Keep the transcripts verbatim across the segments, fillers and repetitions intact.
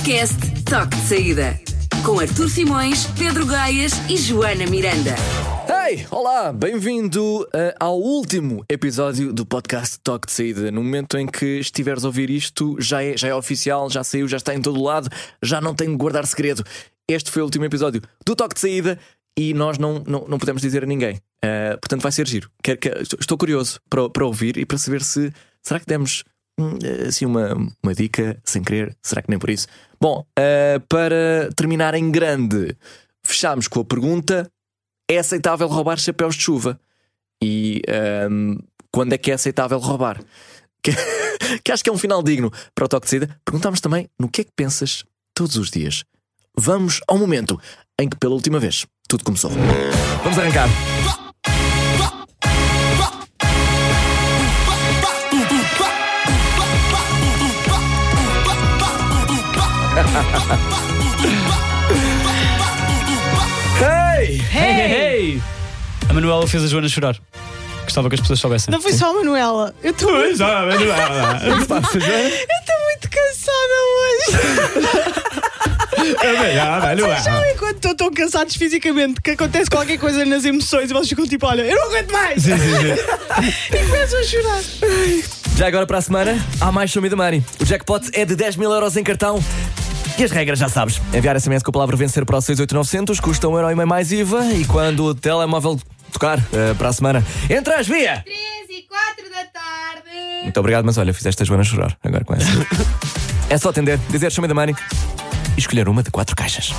Podcast Toque de Saída. Com Artur Simões, Pedro Gaias e Joana Miranda. Hey, olá, bem-vindo uh, ao último episódio do podcast Toque de Saída. No momento em que estiveres a ouvir isto, já é, já é oficial, já saiu, já está em todo lado, já não tenho de guardar segredo. Este foi o último episódio do Toque de Saída e nós não, não, não podemos dizer a ninguém. Uh, portanto, vai ser giro. Quero, quero, estou curioso para, para ouvir e para saber se será que demos hum, assim uma, uma dica sem querer. Será que nem por isso? Bom, uh, para terminar em grande, fechámos com a pergunta: é aceitável roubar chapéus de chuva? E um, quando é que é aceitável roubar? Que, que acho que é um final digno para o Toque de Saída. Perguntámos também no que é que pensas todos os dias. Vamos ao momento em que pela última vez tudo começou. Vamos arrancar. Hey! Hey, hey, hey! A Manuela fez a Joana chorar. Gostava que as pessoas soubessem. Não foi só a Manuela. Eu estou muito... Pois, ah, Manuela. Eu estou muito cansada hoje. Vocês sabem quando estão tão cansados fisicamente que acontece qualquer coisa nas emoções e vocês ficam tipo, olha, eu não aguento mais. Sim, sim, sim. E começam a chorar. Já agora para a semana há mais Show Me the Money. O jackpot é de dez mil euros em cartão. E as regras já sabes. Enviar S M S com a palavra vencer para o seis oito nove zero zero, custa um euro e meio mais I V A. E quando o telemóvel tocar uh, para a semana, entras, via! três e quatro da tarde. Muito obrigado, mas olha, fizeste a Joana chorar agora com essa. É só atender, dizer Show Me the Money e escolher uma de quatro caixas.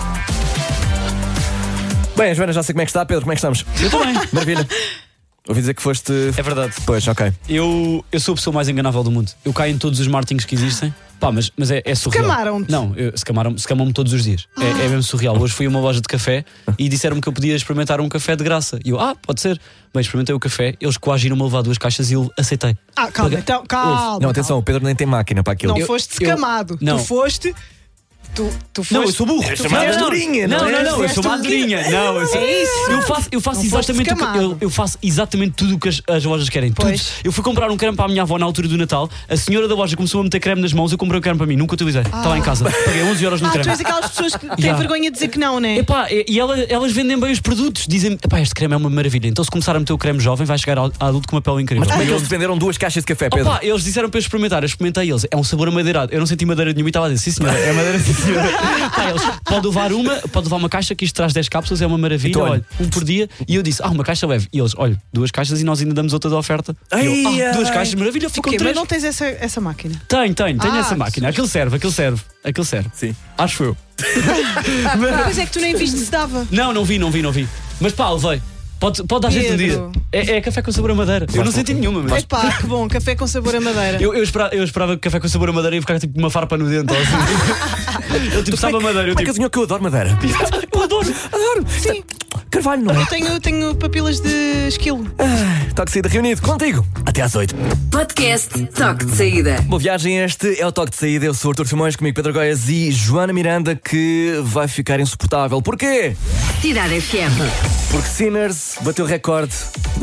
Bem, a Joana já sei como é que está. Pedro, como é que estamos? Eu também. Maravilha. Ouvi dizer que foste... É verdade. Pois, ok. Eu, eu sou a pessoa mais enganável do mundo. Eu caio em todos os martins que existem. Pá, mas, mas é, é surreal. Scamaram-te? Não, eu, scamaram, scamam-me todos os dias. Ah. É, é mesmo surreal. Hoje fui a uma loja de café e disseram-me que eu podia experimentar um café de graça. E eu, ah, pode ser. Bem, experimentei o café, eles coagiram-me a levar duas caixas e eu aceitei. Ah, calma, Paguei. então, calma. Não, atenção, o Pedro nem tem máquina para aquilo. Não Eu- foste eu- escamado. não. Tu foste... Tu, tu foste... Não, eu sou burro. É chamada Não, não, Andorinha, não, não não, é? não, eu Fizeste sou uma um quê? Andorinha. Não, eu sou... É isso. Eu faço, eu faço Não foste exatamente o que, escamado. eu, eu faço exatamente tudo o que as, as lojas querem. Tudo. Pois. Eu fui comprar um creme para a minha avó na altura do Natal. A senhora da loja começou a meter creme nas mãos. Eu comprei o creme para mim, nunca utilizei. Está lá em casa. Paguei onze euros no Ah, tu creme. és aquelas pessoas que têm Já. vergonha de dizer que não, né? Epá, e e ela- elas vendem bem os produtos. Dizem, epá, este creme é uma maravilha. Então se começar a meter o creme jovem, vai chegar ao a adulto com uma pele incrível. Mas como é que E eles te venderam duas caixas de café, Pedro? Opa, eles disseram para eu experimentar, eu experimentei eles. É um sabor amadeirado. Eu não senti madeira nenhuma e estava a dizer, sim senhora, é madeira, sim senhora. Pá, eles, pode levar uma, pode levar uma caixa que isto traz dez cápsulas, é uma maravilha. Então, olha. Olha, um por dia. E eu disse, ah, uma caixa leve. E eles, olha, duas caixas e nós ainda damos outra de oferta. E eu, Ai, ah, duas ai. caixas, maravilha, O ficam quê? três. Mas não tens essa, essa máquina? Tenho, tenho, tenho Ah, essa máquina. Aquilo serve, aquilo serve, aquilo serve. Sim. Acho eu. Mas é que tu nem viste se dava. Não, não vi, não vi, não vi. Mas pá, levei. Pode, pode dar jeito um dia. Pedro. É, é café com sabor a madeira. Eu não senti nenhuma, mas. Epá, que bom, café com sabor a madeira. Eu, eu, esperava, eu esperava que café com sabor a madeira ia ficar tipo uma farpa no dente. ou assim. Eu tipo sabe a madeira. Eu Como é que tipo, adivinhou que eu adoro madeira? eu adoro. Adoro. Sim, Carvalho, não é? eu tenho, tenho papilas de esquilo. Ah, Toque de Saída reunido contigo. Até às oito. Podcast Toque de Saída. Boa viagem, este é o Toque de Saída. Eu sou o Artur Simões, comigo Pedro Goias e Joana Miranda, que vai ficar insuportável. Porquê? Cidade F M. Porque Sinners bateu recorde.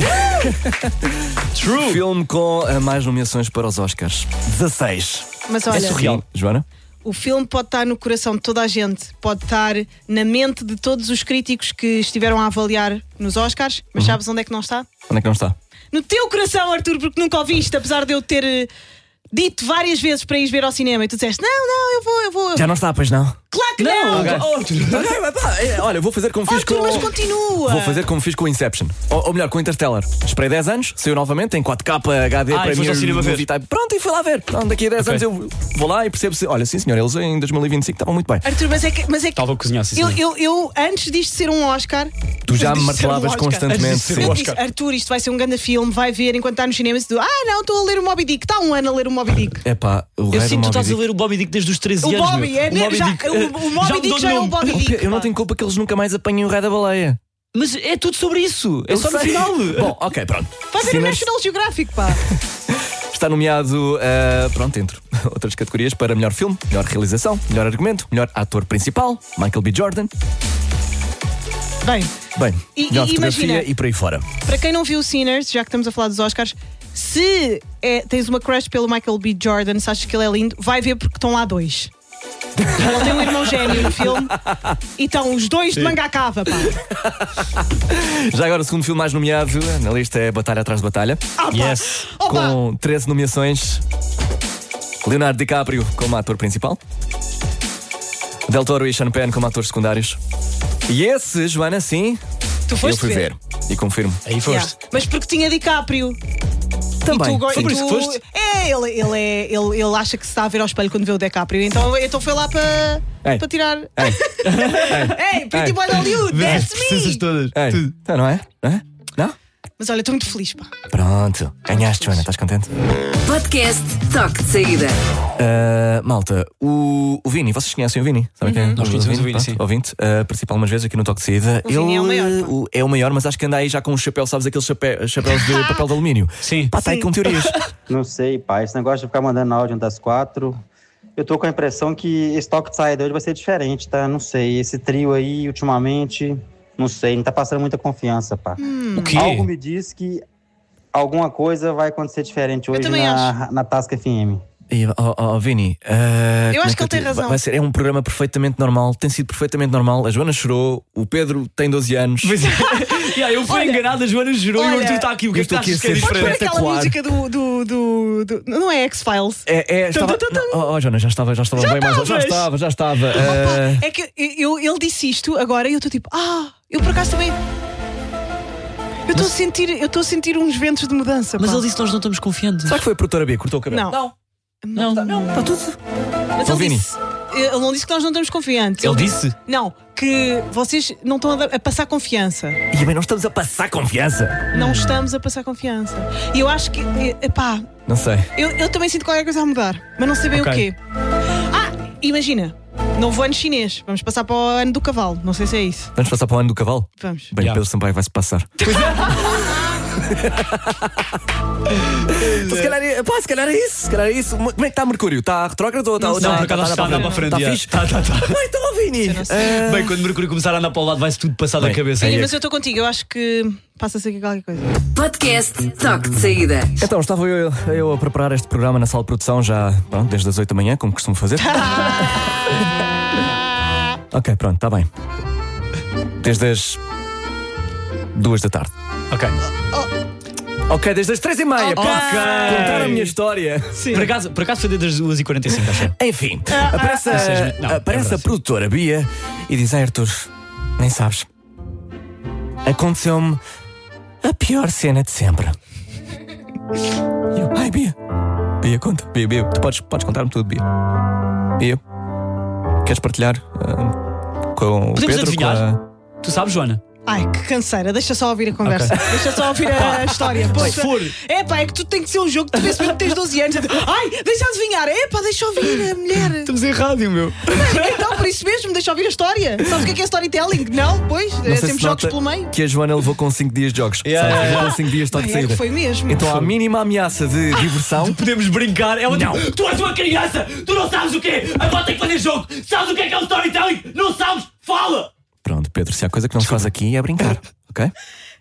True. Filme com ah, mais nomeações para os Oscars. dezasseis. Mas É olha, surreal. Joana? o filme pode estar no coração de toda a gente, pode estar na mente de todos os críticos que estiveram a avaliar nos Oscars, mas sabes onde é que não está? Onde é que não está? No teu coração, Arthur, porque nunca ouviste, apesar de eu ter eh, dito várias vezes para ires ver ao cinema e tu disseste, não, não, eu vou, eu vou. Já não está, pois não? Claro que Não, não! oh, Arthur. Ok, mas pá, é, olha, vou fazer como fiz Arthur, com... mas continua! Vou fazer como fiz com o Inception. Ou, ou melhor, com o Interstellar. Esperei dez anos, saiu novamente em quatro K H D Ah, para e foste ao cinema ver. Pronto, e fui lá ver. Pronto, daqui a dez Ok. anos eu vou lá e percebo se. Olha, sim senhor, eles em dois mil e vinte e cinco estavam muito bem. Arthur, mas é que. Mas é que Estava a cozinhar, sim, eu, senhor. eu, eu, antes disto ser um Oscar. Tu já me antes disto ser um martelavas Oscar, constantemente. antes disto ser sim. um Eu disse, Arthur, isto vai ser um grande filme, vai ver enquanto está nos cinemas e tu, ah não, estou a ler o Moby Dick, está um ano a ler o Moby Dick. É pá, o Eu rei do sinto que tu Moby estás a Dick. ler o Bobby Dick desde os treze O anos. Bobby, meu. é mesmo, já, Dick, o, eh, o Moby me Dick deu já é o nome. Bobby Oh, Dick. Pedro, eu não pá. tenho culpa que eles nunca mais apanhem o rei da baleia. Mas é tudo sobre isso. É Eu só no sei. final. Bom, ok, pronto. Vai ver o Sinners National Geographic, pá. está nomeado, uh, pronto, entre outras categorias, para melhor filme, melhor realização, melhor argumento, melhor ator principal, Michael B. Jordan. Bem, Bem, E- melhor e fotografia imagina- e por aí fora. para quem não viu o Sinners, já que estamos a falar dos Oscars, se é, tens uma crush pelo Michael B. Jordan, se achas que ele é lindo, vai ver porque estão lá dois. Ele tem um irmão gêmeo no filme e estão os dois de manga à cava, pá. Já agora, o segundo filme mais nomeado na lista é Batalha Atrás de Batalha. Opa! Yes. Opa! Com treze nomeações. Leonardo DiCaprio como ator principal, Del Toro e Sean Penn como atores secundários. E esse, Joana, sim, Tu eu foste fui ver. ver e confirmo. Aí foste. Yeah. Mas porque tinha DiCaprio. Também. E tu, go- Sim. e Por isso tu- que foste? É, ele, ele, é, ele, ele acha que se está a ver ao espelho quando vê o DiCaprio. Então, então foi lá para Ei. para tirar. Ei. Ei, Pretty Ei. Boy de Hollywood, Vês as that's presenças me! todas. Ei, Tudo. então não é? Não é? Não? Mas olha, estou muito feliz, pá. Pronto, ganhaste, Joana, estás contente? Podcast Toque de Saída. Uh, malta, o, o Vini, vocês conhecem o Vini? Sabem quem é? Nós conhecemos o Vini, pronto, sim. Ouvinte, uh, participa algumas vezes aqui no Toque de Saída. O Vini é o maior, pá. o- é o maior, mas acho que anda aí já com um chapéu, sabes, aqueles chapéu, chapéus de papel de alumínio. Sim. Pá, está aí Sim. com teorias. Não sei, pai. Esse negócio de ficar mandando áudio das quatro. Eu tô com a impressão que esse toque de saída hoje vai ser diferente, tá? Não sei. Esse trio aí, ultimamente, não sei. Não tá passando muita confiança, pá. O quê? Algo me diz que alguma coisa vai acontecer diferente hoje também na, na Tasca F M. E, oh, oh, Vini, uh, como acho é que ele eu tem te- razão. Vai ser, é um programa perfeitamente normal, tem sido perfeitamente normal. A Joana chorou, o Pedro tem doze anos. Pois é. Yeah, eu fui Olha, enganado, a Joana gerou e o olha, Arthur está aqui. O que eu é que estou aqui estás a a ser ser Pode pôr diferente? aquela espetacular. música do, do, do, do- Não é X-Files? É, é, estava, tum, tum, tum. Oh, oh, Joana, já estava, já estava Já bem mais. Já estavas? estava, já estava. Opa, Uh, é que eu, ele disse isto agora e eu estou tipo, ah, eu por acaso também. Eu estou a sentir, eu estou a sentir uns ventos de mudança. Mas pá. ele disse que nós não estamos confiantes. será que foi a produtora B que cortou o cabelo? Não. Não. Não, não. Está tudo. Mas Ó, ele Vini. disse, ele não disse que nós não estamos confiantes. Ele disse? Não, que vocês não estão a, dar- a passar confiança. E bem, nós estamos a passar confiança. Não estamos a passar confiança. E eu acho que, eh, epá, Não sei. eu, eu também sinto qualquer coisa a mudar, mas não sei bem Ok. o quê. Ah, imagina, novo ano chinês. Vamos passar para o ano do cavalo. Não sei se é isso. Vamos passar para o ano do cavalo? Vamos. Bem, Já. Pedro Sampaio vai-se passar. Então, se, calhar é, pá, se calhar é isso, se calhar é isso. Como é que está Mercúrio? Está retrógrado ou está Não ou sei. Não, está- por acaso está- está a andar para a frente. Está já. fixe? Tá, tá, tá. Ah, então, ó, Vini. Eu não sei. Ah, Bem, quando o Mercúrio começar a andar para o lado, vai-se tudo passar da Bem, cabeça. aí é Mas eu estou contigo, eu acho que passa-se aqui qualquer coisa. Podcast Toque de Saída. Então, estava eu, eu a preparar este programa na sala de produção já pronto, desde as oito da manhã, como costumo fazer. Ok, pronto, está bem. Desde as duas da tarde. Ok. Ok, desde as três e meia. Ok. Posso contar a minha história. Sim. Por acaso, por acaso foi desde as duas e quarenta e cinco, acho. Enfim, aparece, a- seja, não, é aparece a verdade. produtora Bia e diz: "Ai, Arthur, nem sabes. Aconteceu-me a pior cena de sempre." E eu, ai, Bia. Bia, conta. Bia, Bia, tu podes, podes contar-me tudo, Bia. Bia, queres partilhar ah, com o Podemos Pedro? Com adivinhar? a... Tu sabes, Joana? Ai, que canseira, deixa só ouvir a conversa. Deixa só ouvir a, a história. Poxa. for. É pá, é que tu tem que ser um jogo que tu vês mesmo que tens doze anos. Ai, deixa adivinhar. É pá, deixa ouvir a mulher. Estamos em rádio, meu. Então, por isso mesmo, deixa ouvir a história. Sabes o que é que é storytelling? Não? Pois, Não é sei se sempre jogos nota pelo meio. que a Joana levou com cinco dias de jogos. Yeah, Sabes? yeah, Levou yeah. com cinco dias de toque de Ai, é que saída. foi mesmo. Então, a mínima ameaça de diversão. Podemos brincar. É uma Não. tipo, tu és uma criança, tu não sabes o quê? Agora tem que fazer jogo. Sabes o que é que é o storytelling? Não sabes? Fala! Pronto, Pedro, se há coisa que não se faz aqui é brincar, ok?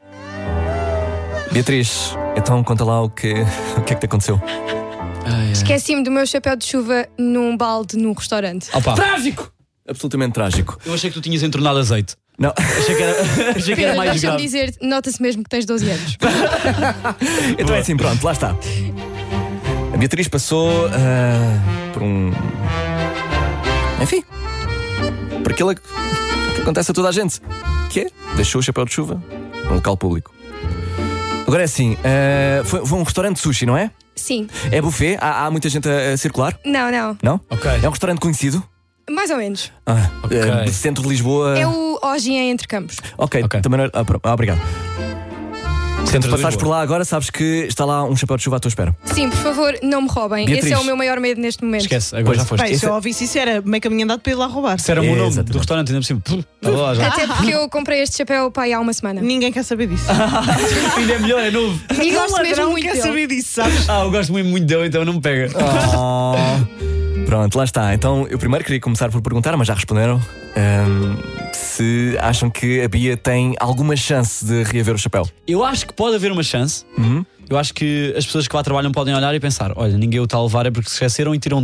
Beatriz, então conta lá o que, o que é que te aconteceu. Esqueci-me do meu chapéu de chuva num balde num restaurante. Opa, Trágico! Absolutamente trágico. eu achei que tu tinhas entornado azeite. Não, Achei que era, achei que era Pedro, mais deixa-me grave. dizer, nota-se mesmo que tens doze anos. então é assim, pronto, lá está. A Beatriz passou ah, por um. Enfim, por aquilo que, que acontece a toda a gente, que é, deixou o chapéu de chuva num local público. Agora é assim, ah, foi, foi um restaurante de sushi, não é? Sim. É buffet? Há, há muita gente a, a circular? Não, não. Não? Ok. É um restaurante conhecido? Mais ou menos. Ah, Ok. ah, de centro de Lisboa. É o Ogi em Entre Campos. Ok, Ok. também não é- ah, pronto. Ah, obrigado. Centro de Passares por Lisboa. lá agora, sabes que está lá um chapéu de chuva à tua espera. Sim, por favor, não me roubem. Beatriz. Esse é o meu maior medo neste momento. Esquece, agora Pois, já foste. Bem, se Esse eu é- ouvisse isso, era meio caminho andado para ir lá roubar. Isso era o meu nome Exatamente. do restaurante, ainda por cima. Pum, tá lá já. Até porque eu comprei este chapéu pai há uma semana. Ninguém quer saber disso. Ainda é melhor, é novo. E gosto O mesmo ladrão muito quer dele. saber disso, sabes? Ah, eu gosto muito, muito dele, então não me pega. Pronto, lá está. Então, eu primeiro queria começar por perguntar, mas já responderam, ahm, se acham que a Bia tem alguma chance de reaver o chapéu. Eu acho que pode haver uma chance. Uhum. Eu acho que as pessoas que lá trabalham podem olhar e pensar: olha, ninguém o está a levar é porque se esqueceram e tiram de lá.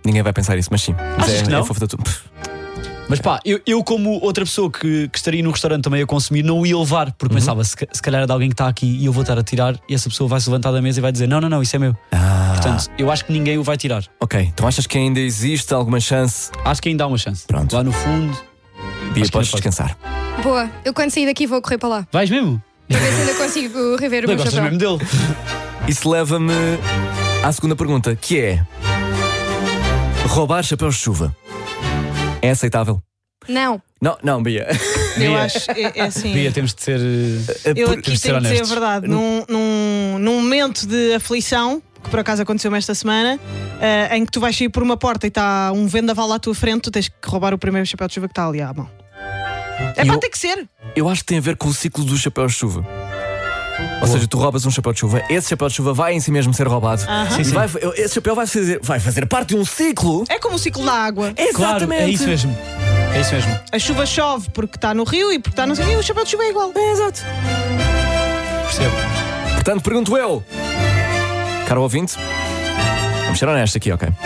ninguém vai pensar isso, mas sim. Mas Achas é, que não? é fofo da tua. Mas pá, eu, eu como outra pessoa que, que estaria num restaurante também a consumir, não o ia levar, porque Uhum. pensava, se, ca- se calhar é de alguém que está aqui e eu vou estar a tirar, e essa pessoa vai se levantar da mesa e vai dizer: não, não, não, isso é meu. Ah, Portanto, eu acho que ninguém o vai tirar. ok. Então achas que ainda existe alguma chance? Acho que ainda há uma chance. Pronto. Lá no fundo. Bia, Acho que podes ainda pode. descansar. Boa, eu quando sair daqui vou correr para lá. Vais mesmo? Para ver se ainda consigo rever o Não meu gostas chapéu. mesmo dele? Isso leva-me à segunda pergunta, que é: roubar chapéus de chuva é aceitável? Não. Não, não, Bia. Eu Bia. acho, é, é assim. Bia, temos de ser. eh, Eu Por- aqui temos de ser tenho de dizer a honestos. verdade. Num, num, num momento de aflição, que por acaso aconteceu-me esta semana, eh, em que tu vais sair por uma porta e está um vendaval à tua frente, tu tens que roubar o primeiro chapéu de chuva que está ali à mão. É E pá, eu- tem que ser. Eu acho que tem a ver com o ciclo do chapéu de chuva. Ou seja, tu roubas um chapéu de chuva, esse chapéu de chuva vai em si mesmo ser roubado. Aham. E Sim, vai- esse chapéu vai fazer, vai fazer parte de um ciclo. É como o ciclo da água. Claro, Exatamente. é isso mesmo. É isso mesmo. A chuva chove porque está no rio e porque está no rio, e o chapéu de chuva é igual. É, exato. Percebo. Portanto, pergunto eu, caro ouvinte, vamos ser honestos aqui, ok?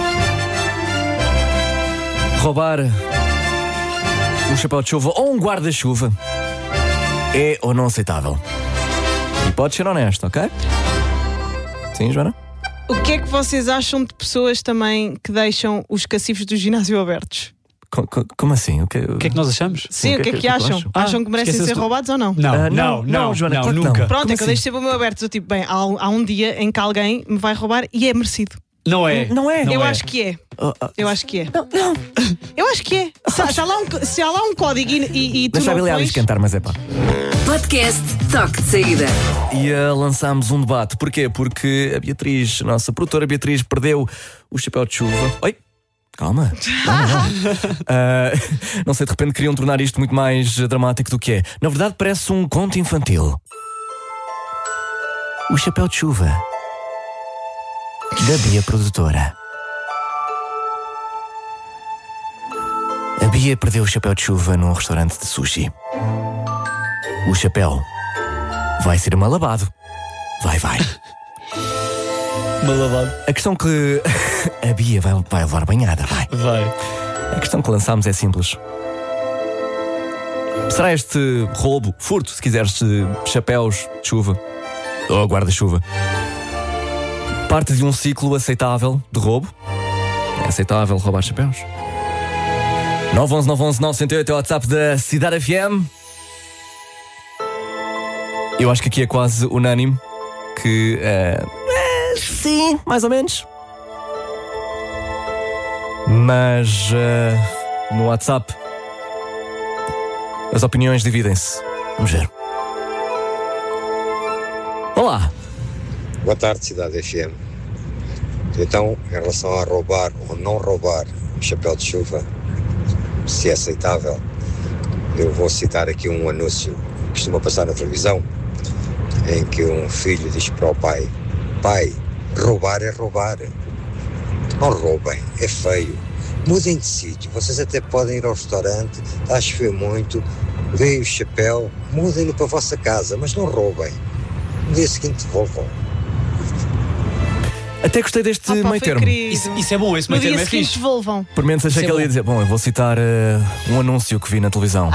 Roubar um chapéu de chuva ou um guarda-chuva é ou não aceitável? E pode ser honesto, ok? Sim, Joana? O que é que vocês acham de pessoas também que deixam os cacifes do ginásio abertos? Co- co- como assim? O que, O que é que nós achamos? Sim, o que é que, acham? acham? Acham Ah, que merecem esqueceste ser do- roubados ou não? Não, Ah, não, não, Joana, não, claro que nunca. não. Pronto, Como é que eu assim? deixo sempre o meu aberto. Eu tipo, bem, há, um- há um dia em que alguém me vai roubar e é merecido. Não é. Não é. eu é. acho que é. Oh, oh, Eu acho que é. Eu acho que é. Se, se há, lá um, se há lá um código e, e, e tu Deixa a não Billie pões, Eilish cantar, mas é pá. Podcast Toque de Saída. E uh, lançámos um debate. Porquê? Porque a Beatriz, a nossa produtora Beatriz, perdeu o chapéu de chuva. Oi? Calma. Calma, calma. Uh, não sei, de repente queriam tornar isto muito mais uh, dramático do que é. Na verdade, parece um conto infantil. O chapéu de chuva da Bia Produtora. A Bia perdeu o chapéu de chuva num restaurante de sushi. O chapéu vai ser malabado. Vai, vai. Malabado. A questão que a Bia vai, vai levar banhada, vai. Vai. A questão que lançámos é simples. Será este roubo, furto, se quiseres, de chapéus de chuva ou guarda-chuva, parte de um ciclo aceitável de roubo? É aceitável roubar chapéus? nove um um nove um um nove zero oito é o WhatsApp da Cidade F M. Eu acho que aqui é quase unânime que eh, eh, sim, mais ou menos. Mas eh, no WhatsApp as opiniões dividem-se. Vamos ver. Olá. Boa tarde, Cidade F M. Então, em relação a roubar ou não roubar o chapéu de chuva, se é aceitável, eu vou citar aqui um anúncio que costuma passar na televisão, em que um filho diz para o pai: pai, roubar é roubar. Não roubem, é feio. Mudem de sítio. Vocês até podem ir ao restaurante, está a chover muito, veem o chapéu, mudem-no para a vossa casa, mas não roubem. No dia seguinte devolvam. Até gostei deste Ah, pá, meio foi termo. querido. Isso, isso é bom, esse No meio dia termo é seguinte fixe. devolvam. Por menos achei Isso é que ele ia bom. dizer: bom, eu vou citar eh, um anúncio que vi na televisão.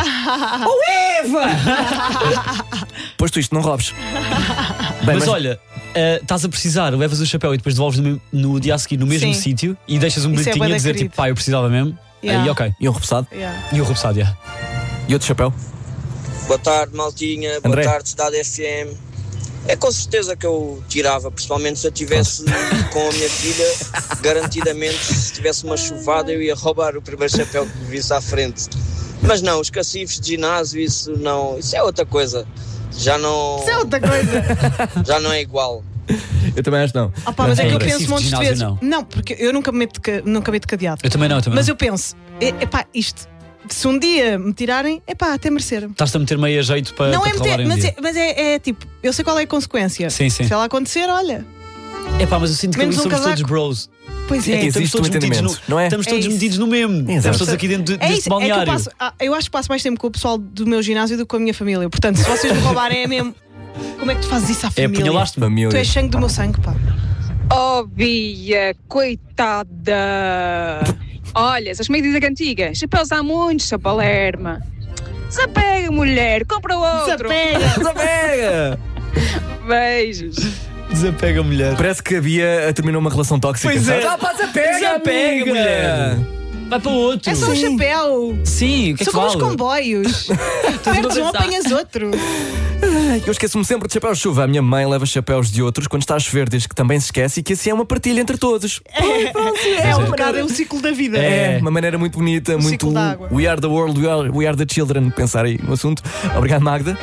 Posto isto, não roubes. Bem, Mas, olha, eh, estás a precisar, levas o chapéu e depois devolves no, me- no dia a seguir no mesmo Sim. sítio e deixas um Isso é bilhetinho bué a dizer da querido. tipo, pá, eu precisava mesmo. Yeah. Aí, ok. E um repousado? Yeah. E o repousado, já. E outro chapéu? Boa tarde, maltinha. Boa André. tarde, Cidade F M. É com certeza que eu tirava, principalmente se eu tivesse com a minha filha, garantidamente, se tivesse uma chuvada, eu ia roubar o primeiro chapéu que me visse à frente. Mas não, os cacifes de ginásio, isso não, isso é outra coisa. Já não, Isso é outra coisa. já não é igual. Eu também acho que não. Ah, pá, mas é que eu André, penso cacifes montes de de vezes. ginásio, Não. porque eu nunca meto, ca- nunca meto cadeado. Eu também não, eu também Mas não. eu penso, é, epá, isto, se um dia me tirarem, epá, até mereceram. Estás-te a meter meio a jeito para, Não para é te meter, roubarem um mas, dia. é, mas é, é tipo, eu sei qual é a consequência. Sim, sim. Se ela acontecer, olha. É pá, mas eu sinto que ali Menos um somos todos casaco. bros. Pois é. É, Existe estamos todos um metidos no, entendimento, não é? Estamos todos É isso. metidos no mesmo. Exato. Estamos todos aqui dentro de- É deste isso, é que eu, balneário. passo, ah, eu acho que passo mais tempo com o pessoal do meu ginásio do que com a minha família. Portanto, se vocês me roubarem é mesmo. Como é que tu fazes isso à É, família? apunhalaste-me. Tu és sangue do meu sangue, pá. Oh, Bia, coitada. Olha, essas medidas antigas, chapéus há muitos, seu Palerma. Desapega, mulher, compra outro. Desapega. Desapega! Beijos. Desapega, mulher. Parece que a Bia terminou uma relação tóxica. Pois é. Ah, pá, desapega, Desapega, amiga. mulher. Vai para o outro. É só um chapéu. Sim, o que é que São como os vale? comboios. Perdes um, apanhas outro. Eu esqueço-me sempre de chapéus de chuva. A minha mãe leva chapéus de outros. Quando está a chover, diz que também se esquece e que assim é uma partilha entre todos. É, é, um bocado, é um ciclo da vida. É, uma maneira muito bonita, muito ciclo da água. We are the world, we are, we are the children. Pensar aí no assunto. Obrigado, Magda.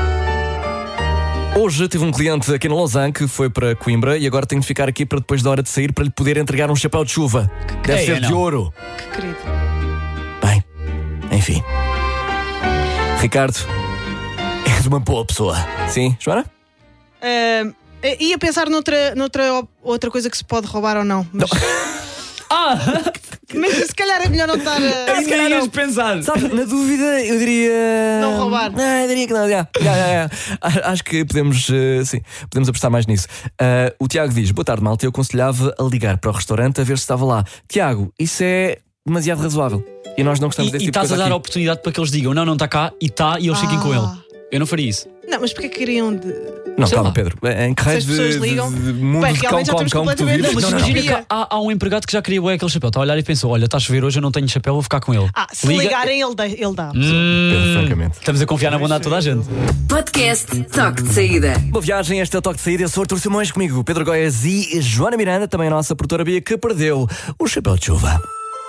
Hoje tive um cliente aqui no Lausanne que foi para Coimbra e agora tenho de ficar aqui para depois da hora de sair para lhe poder entregar um chapéu de chuva. Deve Ei, ser eu de não. ouro. Que querido. Bem, enfim. Ricardo, és uma boa pessoa. Sim, Joana? Uh, ia pensar noutra, noutra outra coisa que se pode roubar ou não. Mas, Ah! mas se calhar é melhor não estar a. Ainda ias pensar. Sabe, na dúvida, eu diria. Não roubar. Não, eu diria que não. Já, já, já, já. Acho que podemos, uh, sim, podemos apostar mais nisso. Uh, o Tiago diz: boa tarde, malta. Eu aconselhava a ligar para o restaurante a ver se estava lá. Tiago, isso é demasiado razoável. E nós não gostamos E desse e tipo de estás a coisa dar a aqui. oportunidade para que eles digam: não, não está cá, e está, e eles fiquem com ele. Eu não faria isso. Não, mas porque queriam de. Não, Sei calma, lá. Pedro. Em que raio Se de, as pessoas de, ligam, de mundo bem, de cão, realmente já cão, estamos cão que tu completamente- vives? Mas Não, não, imagina não. que há, há um empregado que já queria bué aquele chapéu. Está a olhar e pensou: olha, está a chover hoje, eu não tenho chapéu, vou ficar com ele. Ah, se Liga- ligarem, ele dá. Ele dá. Hum, Pedro, francamente. Estamos a confiar na bondade de toda a gente. Podcast Toque de Saída. Boa viagem, este é o Toque de Saída. Eu sou Artur Simões, comigo Pedro Goiás e Joana Miranda, também a nossa produtora Bia, que perdeu o chapéu de chuva.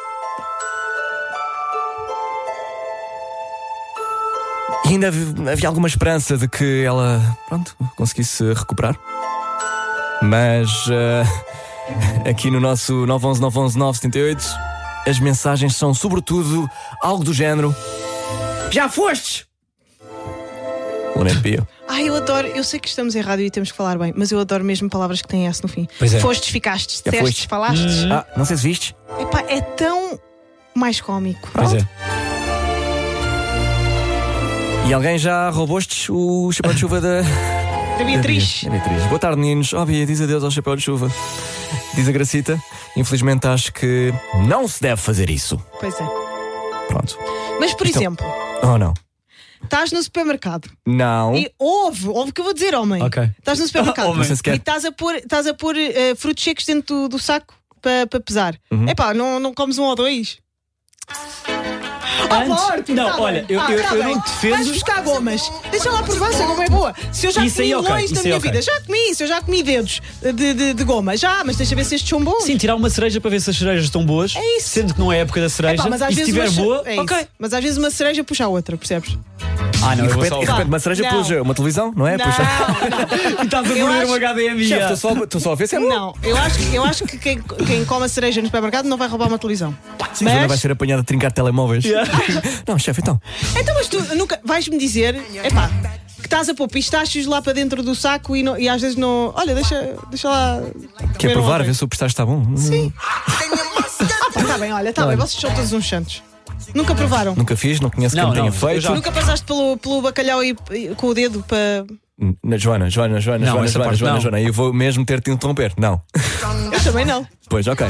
E ainda havia havia alguma esperança de que ela, pronto, conseguisse recuperar. Mas eh, aqui no nosso nove um um nove um um nove sete oito, as mensagens são sobretudo algo do género: já fostes! Lamento, Bia. Ai, eu adoro. Eu sei que estamos em rádio e temos que falar bem, mas eu adoro mesmo palavras que têm S no fim. Pois é. Fostes, ficastes, Já dissestes, foste. falastes. Ah, não sei se viste. Epá, é tão mais cómico. Pois é. E alguém já roubou-te o chapéu de chuva da. Da Beatriz. Da Beatriz. Boa tarde, meninos. Oh, Bia, diz adeus ao chapéu de chuva. Diz a Gracita. Infelizmente acho que não se deve fazer isso. Pois é. Pronto. Mas, por Então- exemplo, Oh, não. estás no supermercado Não. e ouve, ouve o que eu vou dizer, homem. Ok. Estás no supermercado Homem. Não sei se quer. e estás a pôr, estás a pôr eh, frutos secos dentro do, do saco para pa pesar. Uhum. Epá, não, não comes um ou dois? Antes- Forte, não, tá olha, bem. eu, Ah, eu, tá eu bem. não defendo. Vais buscar gomas. Deixa lá provar se a goma é boa. Se eu já Isso comi aí, ok, longe isso da aí, minha ok. vida, já comi isso, eu já comi dedos de, de, de goma. Já, mas deixa ver se estes são bons. Sim, tirar uma cereja para ver se as cerejas estão boas. É isso. Sendo que não é a época da cereja. Epá, mas às e se vezes estiver uma boa, ce- é ok. isso. Mas às vezes uma cereja puxa a outra, percebes? Ah, não, E de eu vou repente, só. e de repente uma cereja Não. puxa uma televisão, não é? Não, Puxa. E estás a Eu morder acho- um H D M I. Chefe, já. estou só, estou só a ver se é bom. Não, eu acho, que- eu acho que quem, quem come a cereja no supermercado não vai roubar uma televisão. Sim, Joana vai Mas, ser apanhada a trincar telemóveis. Não, chefe, então. então, mas tu nunca vais-me dizer, epá, que estás a pôr pistácios lá para dentro do saco e, não- e às vezes não. Olha, deixa, deixa lá. Quer comer um provar, a ontem. ver se o pistache está bom? Sim. Ah, pá, tá bem, olha, tá bem, vocês são todos uns santos. Nunca provaram? Nunca fiz, não conheço Não, quem não, tenha eu feito. já- Nunca passaste pelo, pelo bacalhau e, e- com o dedo para. Na Joana, Joana, Joana, Não, Joana, essa Joana, parte Joana, não. Joana, eu vou mesmo ter de interromper. Não. Eu também não. Pois, ok.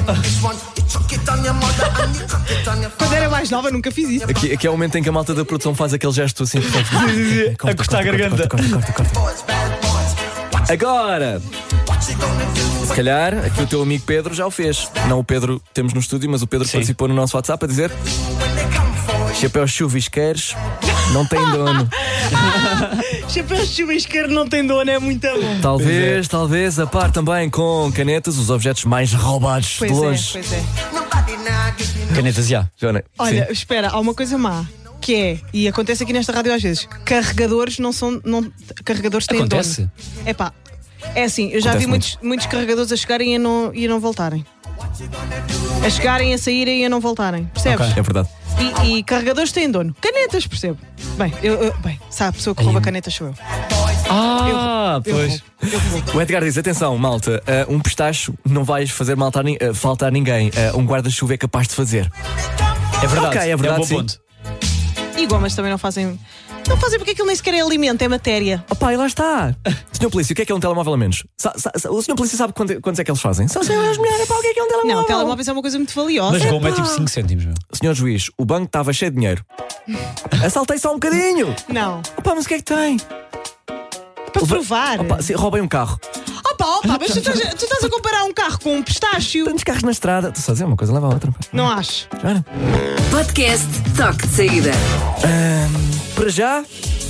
Quando era mais nova, nunca fiz isso. Aqui, aqui é o momento em que a malta da produção faz aquele gesto assim. A cortar a garganta. Corta, corta, corta, corta. Agora, se calhar, aqui o teu amigo Pedro já o fez. Não o Pedro temos no estúdio, mas o Pedro Sim. participou no nosso WhatsApp a dizer: chapéu chuvisqueiros não tem dono. Chapéu de chuvisqueiro não tem dono, é muito bom. Talvez, talvez, a par também com canetas, os objetos mais roubados Pois de é, longe. pois é. Canetas já. Joana, Olha, sim. espera, há uma coisa má. Que é, e acontece aqui nesta rádio às vezes, carregadores não são. Não, carregadores têm Acontece? dono. É pá, é assim, eu já Acontece vi muitos, muitos carregadores a chegarem e a não, e a não voltarem. A chegarem, a saírem e a não voltarem. Percebes? Ok. É verdade. E, e carregadores têm dono. Canetas, percebo. Bem, eu, eu- bem, sabe, a pessoa que rouba canetas sou eu. Ah, Eu pois. roubo, eu roubo. O Edgar diz: atenção, malta, uh, um pistacho não vais fazer maltar, ni- uh, faltar ninguém. Uh, um guarda-chuva é capaz de fazer. É verdade. Ok, é verdade, É um bom sim. ponto. E gomas também não fazem. Não fazem porque aquilo nem sequer é alimento, é matéria. Opa, e lá está. senhor Polícia, o que é que é um telemóvel a menos? Sa- sa- o senhor Polícia sabe quanto- quantos é que eles fazem? São as mulheres, pá, o que é que é um telemóvel? Não, telemóveis é uma coisa muito valiosa. Mas como é tipo cinco cêntimos, meu. Senhor Juiz, o banco estava cheio de dinheiro. Assaltei só um bocadinho. Não. Opa, mas o que é que tem? Para provar. Opa, sim, roubei um carro. Opa, opa, mas tu estás, tu estás a comparar um carro com um pistácio. Tantos carros na estrada. Tu só a dizer uma coisa, leva a outra. Não acho. Joana? Podcast Toque de Saída. Ahm, para já,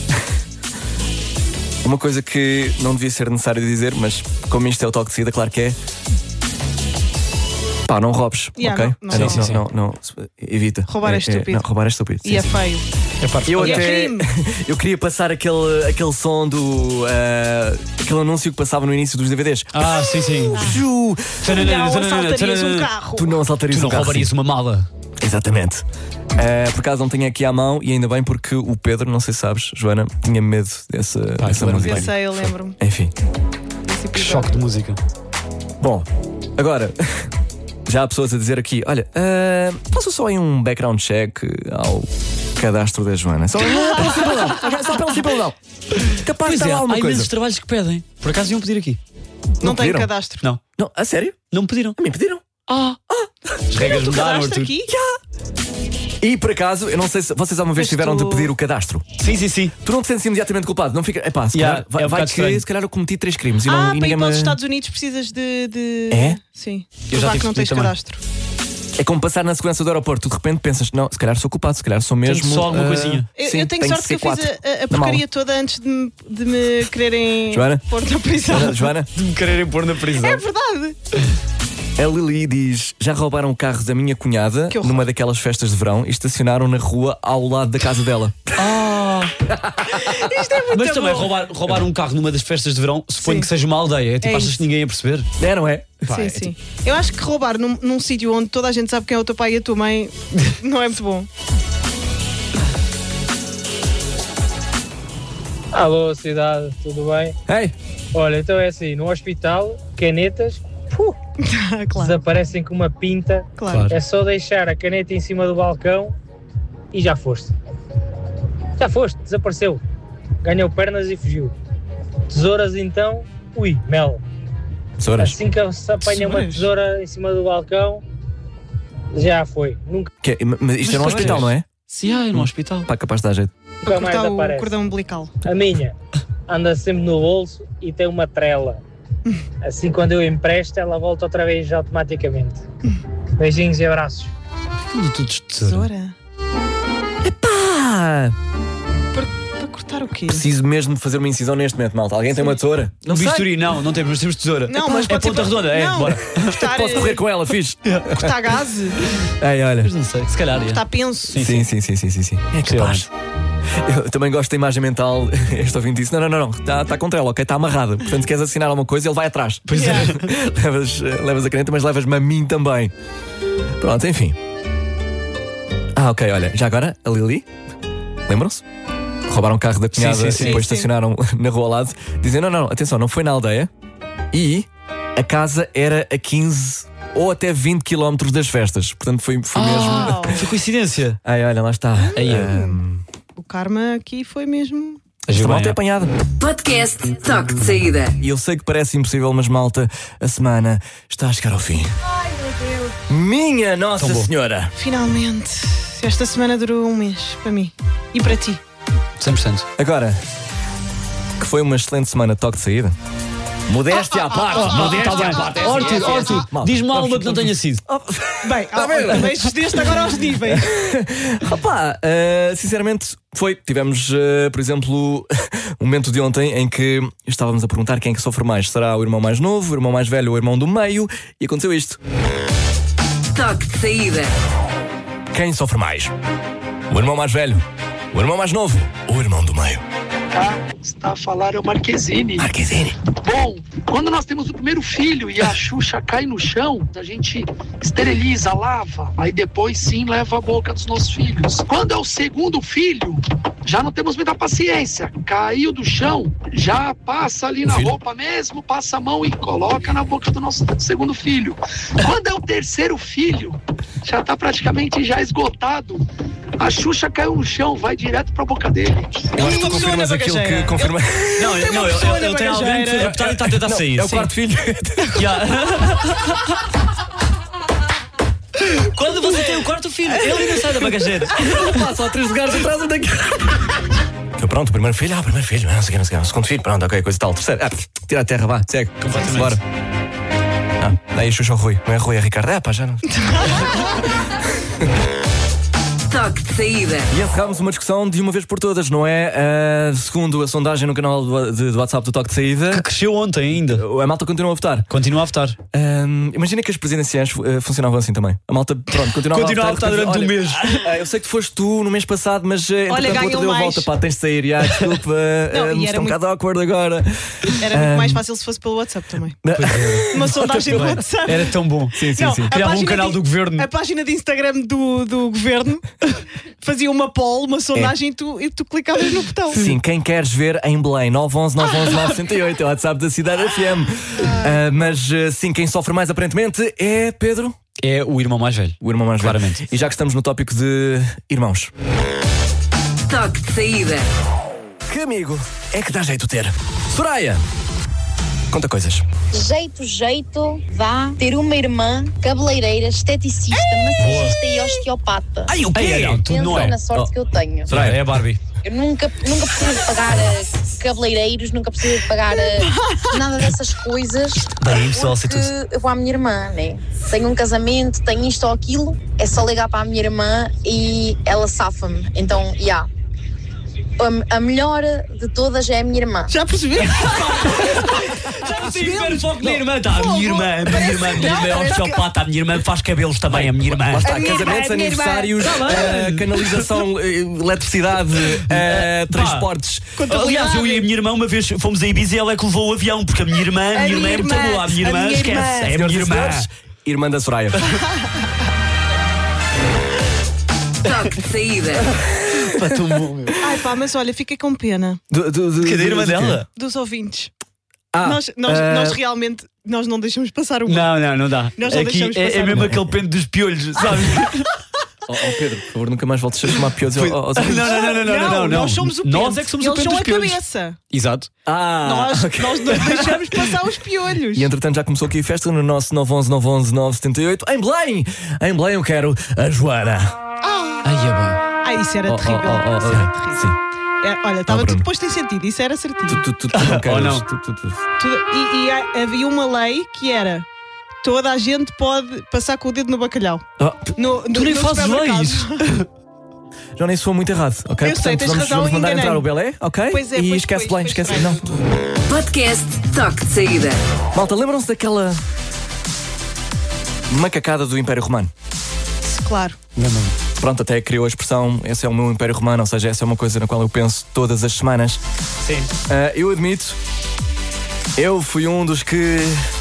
uma coisa que não devia ser necessário dizer, mas como isto é o toque de saída, claro que é. Pá, não roubes, Yeah, ok? não, Ah, não, não, sim, sim. não, não, evita. Roubar é estúpido. não, roubar é estúpido. E sim, é sim. feio. É parte Eu E é até crime. eu queria passar aquele, aquele som do ah, aquele anúncio que passava no início dos D V Ds. Ah, sim, sim. Ju, Não assaltarias um carro. tu não assaltarias Tu não um carro. roubarias uma mala. Sim. Exatamente. Ah, por acaso não tenho aqui à mão e ainda bem porque o Pedro, não sei se sabes, Joana, tinha medo dessa, dessa aquilo era música. Eu sei, eu lembro-me. Enfim. desse Que episódio. choque de música. Bom, agora já há pessoas a dizer aqui: olha, ah, faça só aí um background check ao cadastro da Joana. Só, pelo simples não. Ok, só pelo simples não. Capaz de Pois estar é, lá há alguma coisa. imensos trabalhos que pedem. Por acaso iam pedir aqui. Não tem pediram? cadastro. Não, Não, a sério? não me pediram. A mim pediram. Ah, as regras Tu mudaram, cadastro Arthur. aqui? E por acaso, eu não sei se vocês alguma vez Mas tiveram tu- de pedir o cadastro. Sim, sim, sim. Tu não te sentes imediatamente culpado, não fica. Epá, se Yeah, calhar, vai, é um vai bocado que estranho. se calhar eu cometi três crimes e não Ah, e para ninguém ir para os me... Estados Unidos precisas de. de... É? Sim. Eu já Provar tive que não que tens pedir também. cadastro. É como passar na segurança do aeroporto, tu de repente pensas, não, se calhar sou culpado, se calhar sou mesmo. só alguma ah, coisinha. Eu, sim, eu tenho tenho sorte que eu fiz C quatro a, a na porcaria mala. toda antes de me, de me quererem Joana? pôr na prisão. Joana, Joana, De me quererem pôr na prisão. É verdade. a Lili diz: já roubaram o carro da minha cunhada Que horror. numa daquelas festas de verão e estacionaram na rua ao lado da casa dela. Ah, Isto é muito mas também bom. roubar, roubar um carro numa das festas de verão, suponho Sim. que seja uma aldeia. É tipo, É achas isso. que ninguém ia perceber? É, não é? Pá, Sim, é sim. Eu acho que roubar num, num sítio onde toda a gente sabe quem é o teu pai e a tua mãe não é muito bom. Alô, cidade, tudo bem? Ei, Olha, então é assim, no hospital, canetas puh, Claro, desaparecem com uma pinta. claro. É só deixar a caneta em cima do balcão e já foste. Já foste, desapareceu. Ganhou pernas e fugiu. Tesouras então, ui, mel. tesouras. Assim que se apanha uma Tesouras? tesoura em cima do balcão, já foi. Nunca, Que é- mas isto é no Mas hospital, tu não é? Sim, ah, é no hospital. Pá, capaz de dar jeito. Para nunca mais cortar o aparece. cordão umbilical. A minha anda sempre no bolso e tem uma trela. Assim, quando eu empresto, ela volta outra vez automaticamente. Beijinhos e abraços. Tudo, tudo de tesoura. Tesoura? Pá! Para cortar o quê? Preciso mesmo de fazer uma incisão neste momento, malta. Alguém tem uma tesoura? Um bisturi, não, não temos, mas temos tesoura. Não, mas é pode ser ponta para- redonda, é, Não. bora. Cortar, Posso correr com ela, fixe. cortar gás? Ei, olha. Mas não sei, se calhar. Cortar é. penso? Sim, Sim, sim, sim, sim, sim, sim. É capaz. Eu também gosto da imagem mental. Este ouvinte disse: não, não, não, não, está tá contra ela, ok? Está amarrada. Portanto, se queres assinar alguma coisa, ele vai atrás. Pois é. levas, levas a caneta, mas levas-me a mim também. Pronto, enfim. Ah, ok, olha, já agora, a Lili, lembram-se? Roubaram o carro da cunhada Sim, sim, sim. e depois Sim, sim. estacionaram na rua ao lado. Dizem: não, não, não, atenção, não foi na aldeia. E a casa era a quinze ou até vinte quilómetros das festas. Portanto, foi, foi mesmo. Ah, foi coincidência. Ai, olha, lá está. Aí, Ahm, O karma aqui foi mesmo. esta malta é Bem, apanhada. Podcast Toque de Saída. E eu sei que parece impossível, mas malta, a semana está a chegar ao fim. Ai meu Deus. Minha Nossa Tão bom. Senhora! Finalmente. Esta semana durou um mês para mim. E para ti. cem por cento. Agora, que foi uma excelente semana de toque de saída. Modéstia à parte, modéstia à parte. Arthur, Arthur, Malta, diz-me vamos- alguma que não tenha sido. Bem, ah, também excedeste agora aos níveis. Opa, uh, sinceramente, foi. Tivemos, uh, por exemplo, um momento de ontem em que estávamos a perguntar quem é que sofre mais. Será o irmão mais novo, o irmão mais velho ou o irmão do meio? E aconteceu isto. Toque de Saída. Quem sofre mais? O irmão mais velho, o irmão mais novo ou o irmão do meio? Está a falar é o Marquezine. Marquezine. Bom, quando nós temos o primeiro filho e a Xuxa cai no chão, a gente esteriliza, lava, aí depois sim leva a boca dos nossos filhos. Quando é o segundo filho, já não temos muita paciência. Caiu do chão, já passa ali na roupa mesmo, passa a mão e coloca na boca do nosso segundo filho. Quando é o terceiro filho, já tá praticamente já esgotado. A Xuxa caiu no chão, vai direto pra boca dele. Eu acho que tu confirmas aquilo que confirma. Não, eu, não, eu, eu, eu tenho alguém que está a tentar sair. É o quarto filho. Yeah. Quando você tem o quarto filho, ele não sai da bagageira. Pá, só três lugares atrás daqui. Pronto, o primeiro filho, ah, o primeiro filho, não sei o que, não sei o que. O segundo filho, pronto, ok, coisa e tal. Terceiro, ah, tira a terra, vá, segue. Completamente. Bora. Ah, daí Xuxa ao Rui. Não é Rui, é Ricardo. É pá, já não. Toque de saída. E encerramos uma discussão de uma vez por todas, não é? Uh, segundo a sondagem no canal do, de, do WhatsApp do Toque de Saída, que cresceu ontem ainda. A malta continua a votar. Continua a votar. Um, imagina que as presidenciais uh, funcionavam assim também. A malta, pronto, continuava continua a votar, a votar durante olha, um mês. Uh, eu sei que tu foste tu no mês passado, mas uh, olha, entretanto o outro deu a volta. Pá, tens de sair, já, desculpa. Não, uh, e está era um muito... bocado awkward agora. Era muito um... mais fácil se fosse pelo WhatsApp também. Uma sondagem do WhatsApp. Era tão bom. Sim, sim, não, sim. Criava um canal de, do governo. A página de Instagram do, do governo fazia uma poll, uma sondagem é. e, tu, e tu clicavas no botão. Sim, quem queres ver em Belém? nove um um nove um um nove sessenta e oito é o WhatsApp da Cidade F M. Uh, mas uh, sim, quem sofre mais aparentemente é Pedro. É o irmão mais velho. O irmão mais velho. Claramente. E já que estamos no tópico de irmãos. Toque de saída. Que amigo é que dá jeito ter? Soraya, conta coisas. Jeito, jeito, vá ter uma irmã cabeleireira, esteticista, massagista e osteopata. Ai, o quê? Ai, não, tu não é. na sorte oh. que eu tenho. Soraya, é a Barbie. Eu nunca, nunca preciso de pagar uh, cabeleireiros, nunca preciso de pagar uh, nada dessas coisas. Bem, pessoal, porque eu vou à minha irmã, né? Tenho um casamento, tenho isto ou aquilo, é só ligar para a minha irmã e ela safa-me. Então, já. Yeah. A, a melhor de todas é a minha irmã. Já percebi? Já percebi. O foco da irmã. Tá, a minha irmã, a minha irmã, a minha irmã é osteopata, a minha irmã faz cabelos também, a minha irmã. Lá está, casamentos, aniversários, uh, canalização, uh, eletricidade, uh, transportes. Aliás, eu e a minha irmã uma vez fomos a Ibiza e ela é que levou o avião, porque a minha irmã, a minha irmã é muito boa. A minha irmã, esquece, é a minha irmã. Irmã da Soraya. Toque de saída. Pá, tão bom, meu. Ai pá, mas olha, fiquei com pena. Do, do, do, Cadê a irmã dela? Dos ouvintes. Ah, nós, nós, uh... nós realmente nós não deixamos passar o mundo. Não, não, não dá. Nós não Aqui deixamos é, passar é mesmo o aquele pente dos piolhos, sabe? Oh, oh Pedro, por favor, nunca mais voltes a chamar piolhos aos não, não, não, não, não, não, não, nós somos o pente. Nós é que somos Eles o pente são dos a piolhos. Cabeça. Exato. Ah, nós, okay. nós não deixamos passar os piolhos. E entretanto já começou aqui a festa no nosso nove um um nove um um nove sete oito. Em Belém! Em Belém eu quero a Joana. Ah, ai, é bem. Ah, isso era oh, terrível. Oh, oh, oh, isso era oh, terrível. sim. É, olha, estava oh, tudo posto em sentido, isso era certinho. Tu, tu, tu, tu não queres. Oh, não. Tu, tu, tu. Tudo, e, e há- havia uma lei que era: toda a gente pode passar com o dedo no bacalhau. Oh, No, no, Tu nem no fazes supermercado. leis. Joana, isso foi muito errado, ok? Eu sei, Portanto, tens vamos, razão, vamos mandar enganei-me. entrar o Belé, ok? Pois é, e pois esquece foi, Belém, foi esquece. estranho. Não. Podcast Toque de saída. Malta, lembram-se daquela macacada do Império Romano? Claro. Pronto, até criou a expressão esse é o meu Império Romano, ou seja, essa é uma coisa na qual eu penso todas as semanas. Sim. Uh, eu admito, eu fui um dos que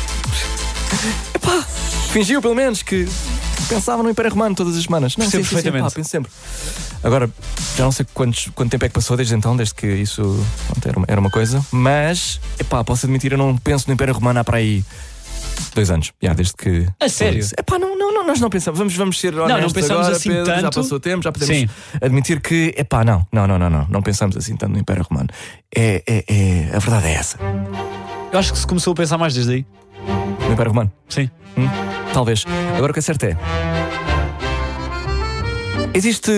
epá, fingiu pelo menos que pensava no Império Romano todas as semanas. Não, Percebo sim, sim, sim, perfeitamente. epá, penso sempre. Agora, já não sei quantos, quanto tempo é que passou desde então, desde que isso pronto, era, uma, era uma coisa, mas epá, posso admitir, eu não penso no Império Romano há para aí dois anos, já, desde que. A sério? Epá, não, não, não, nós não pensamos, vamos, vamos ser honestos Não, não pensamos agora, assim Pedro, já tanto. passou o tempo, já podemos Sim. admitir que, epá, não, não, não, não, não, não pensamos assim tanto no Império Romano. É, é, é, a verdade é essa. Eu acho que se começou a pensar mais desde aí. No Império Romano? Sim. Hum? Talvez. Agora o que é certo é. Existe.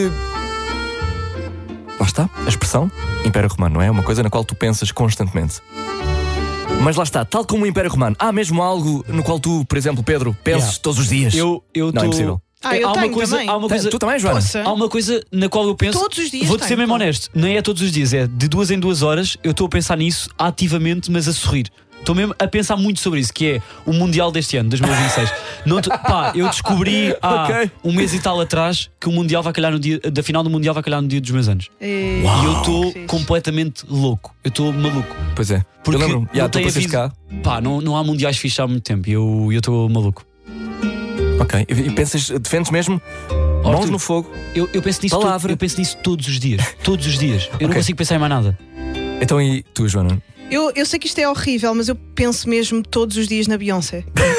Lá está, a expressão Império Romano, não é? Uma coisa na qual tu pensas constantemente. Mas lá está, tal como o Império Romano, há mesmo algo no qual tu, por exemplo, Pedro, pensas Yeah. todos os dias. Eu, eu Não, tô... é impossível. Ah, eu há uma tenho coisa, também. há uma coisa, Tu também, Joana? Poxa. há uma coisa na qual eu penso. Todos os dias Vou-te ser tenho, mesmo claro. honesto, nem é todos os dias, é de duas em duas horas. Eu estou a pensar nisso ativamente, mas a sorrir. Estou mesmo a pensar muito sobre isso, que é o Mundial deste ano, dois mil e vinte e seis. Não te- pá, eu descobri há Ok. um mês e tal atrás que o Mundial vai calhar no dia, da final do Mundial vai calhar no dia dos meus anos. E... E eu estou que fixe. completamente louco. Eu estou maluco. Pois é. Porque eu lembro-me, já, não tu tem passaste cá. havido- Pá, não, não há mundiais fixos há muito tempo. E eu eu estou maluco. Ok. E, e pensas, defendes mesmo mãos Arthur, no fogo. Eu, eu, penso nisso to- Palavra. eu penso nisso todos os dias. Todos os dias. Eu não Ok. consigo pensar em mais nada. Então e tu, Joana? Eu, eu sei que isto é horrível, mas eu penso mesmo todos os dias na Beyoncé.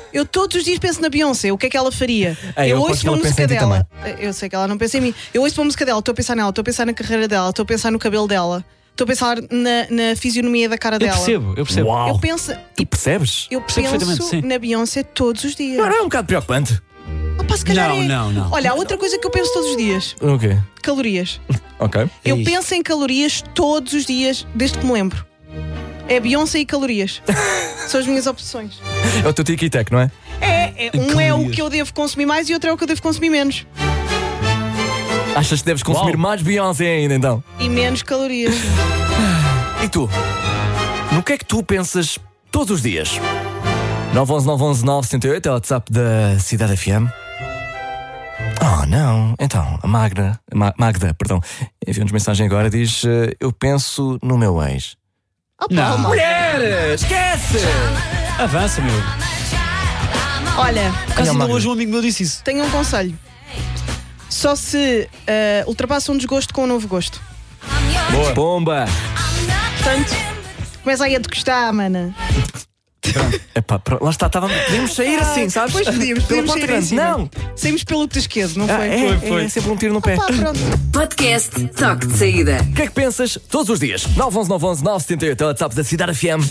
Eu todos os dias penso na Beyoncé, o que é que ela faria? É, eu eu aposto ouço que uma ela pensa música em ti dela. Eu sei que ela não pensa em mim. Eu ouço uma música dela, estou a pensar nela, estou a pensar na carreira dela, estou a pensar no cabelo dela, estou a pensar na, na fisionomia da cara Eu dela. percebo, eu percebo. Uau. Eu penso, Tu percebes? eu Percebo perfeitamente, penso sim. na Beyoncé todos os dias. Não, não é um bocado preocupante. Opa, se calhar Não, é. não, não. Olha, há outra coisa que eu penso todos os dias: O quê? calorias. Ok. Eu Ixi. penso em calorias todos os dias, desde que me lembro. É Beyoncé e calorias. São as minhas opções. É o teu tic-tac, não é? É, é, um é o que eu devo consumir mais e outro é o que eu devo consumir menos. Achas que deves consumir Uau. mais Beyoncé ainda então? E menos calorias. E tu? No que é que tu pensas todos os dias? nove um um nove um um nove sete oito é o WhatsApp da Cidade F M. Oh, não. Então, a Magda, Ma- Magda, perdão, enviou-nos mensagem agora, diz: eh, eu penso no meu ex. Opa, Não. uma- Mulher, esquece! Avança, meu. Olha, Por acaso ainda Magda. hoje um amigo meu disse isso. tenho um conselho. Só se eh, ultrapassa um desgosto com um novo gosto. Boa. Bomba! Portanto, começa aí a te gostar, mana. Epá, pronto, lá está, tava, podíamos sair assim, sabes? Depois podíamos, Pela podíamos porta sair em grande. cima. Não! Saímos pelo te esqueço, não Ah, foi? é, foi. é sempre um tiro no pé. Pá, pronto. Podcast Toque de Saída. O que é que pensas todos os dias? nove um um nove um um nove sete oito é o WhatsApp da Cidade F M.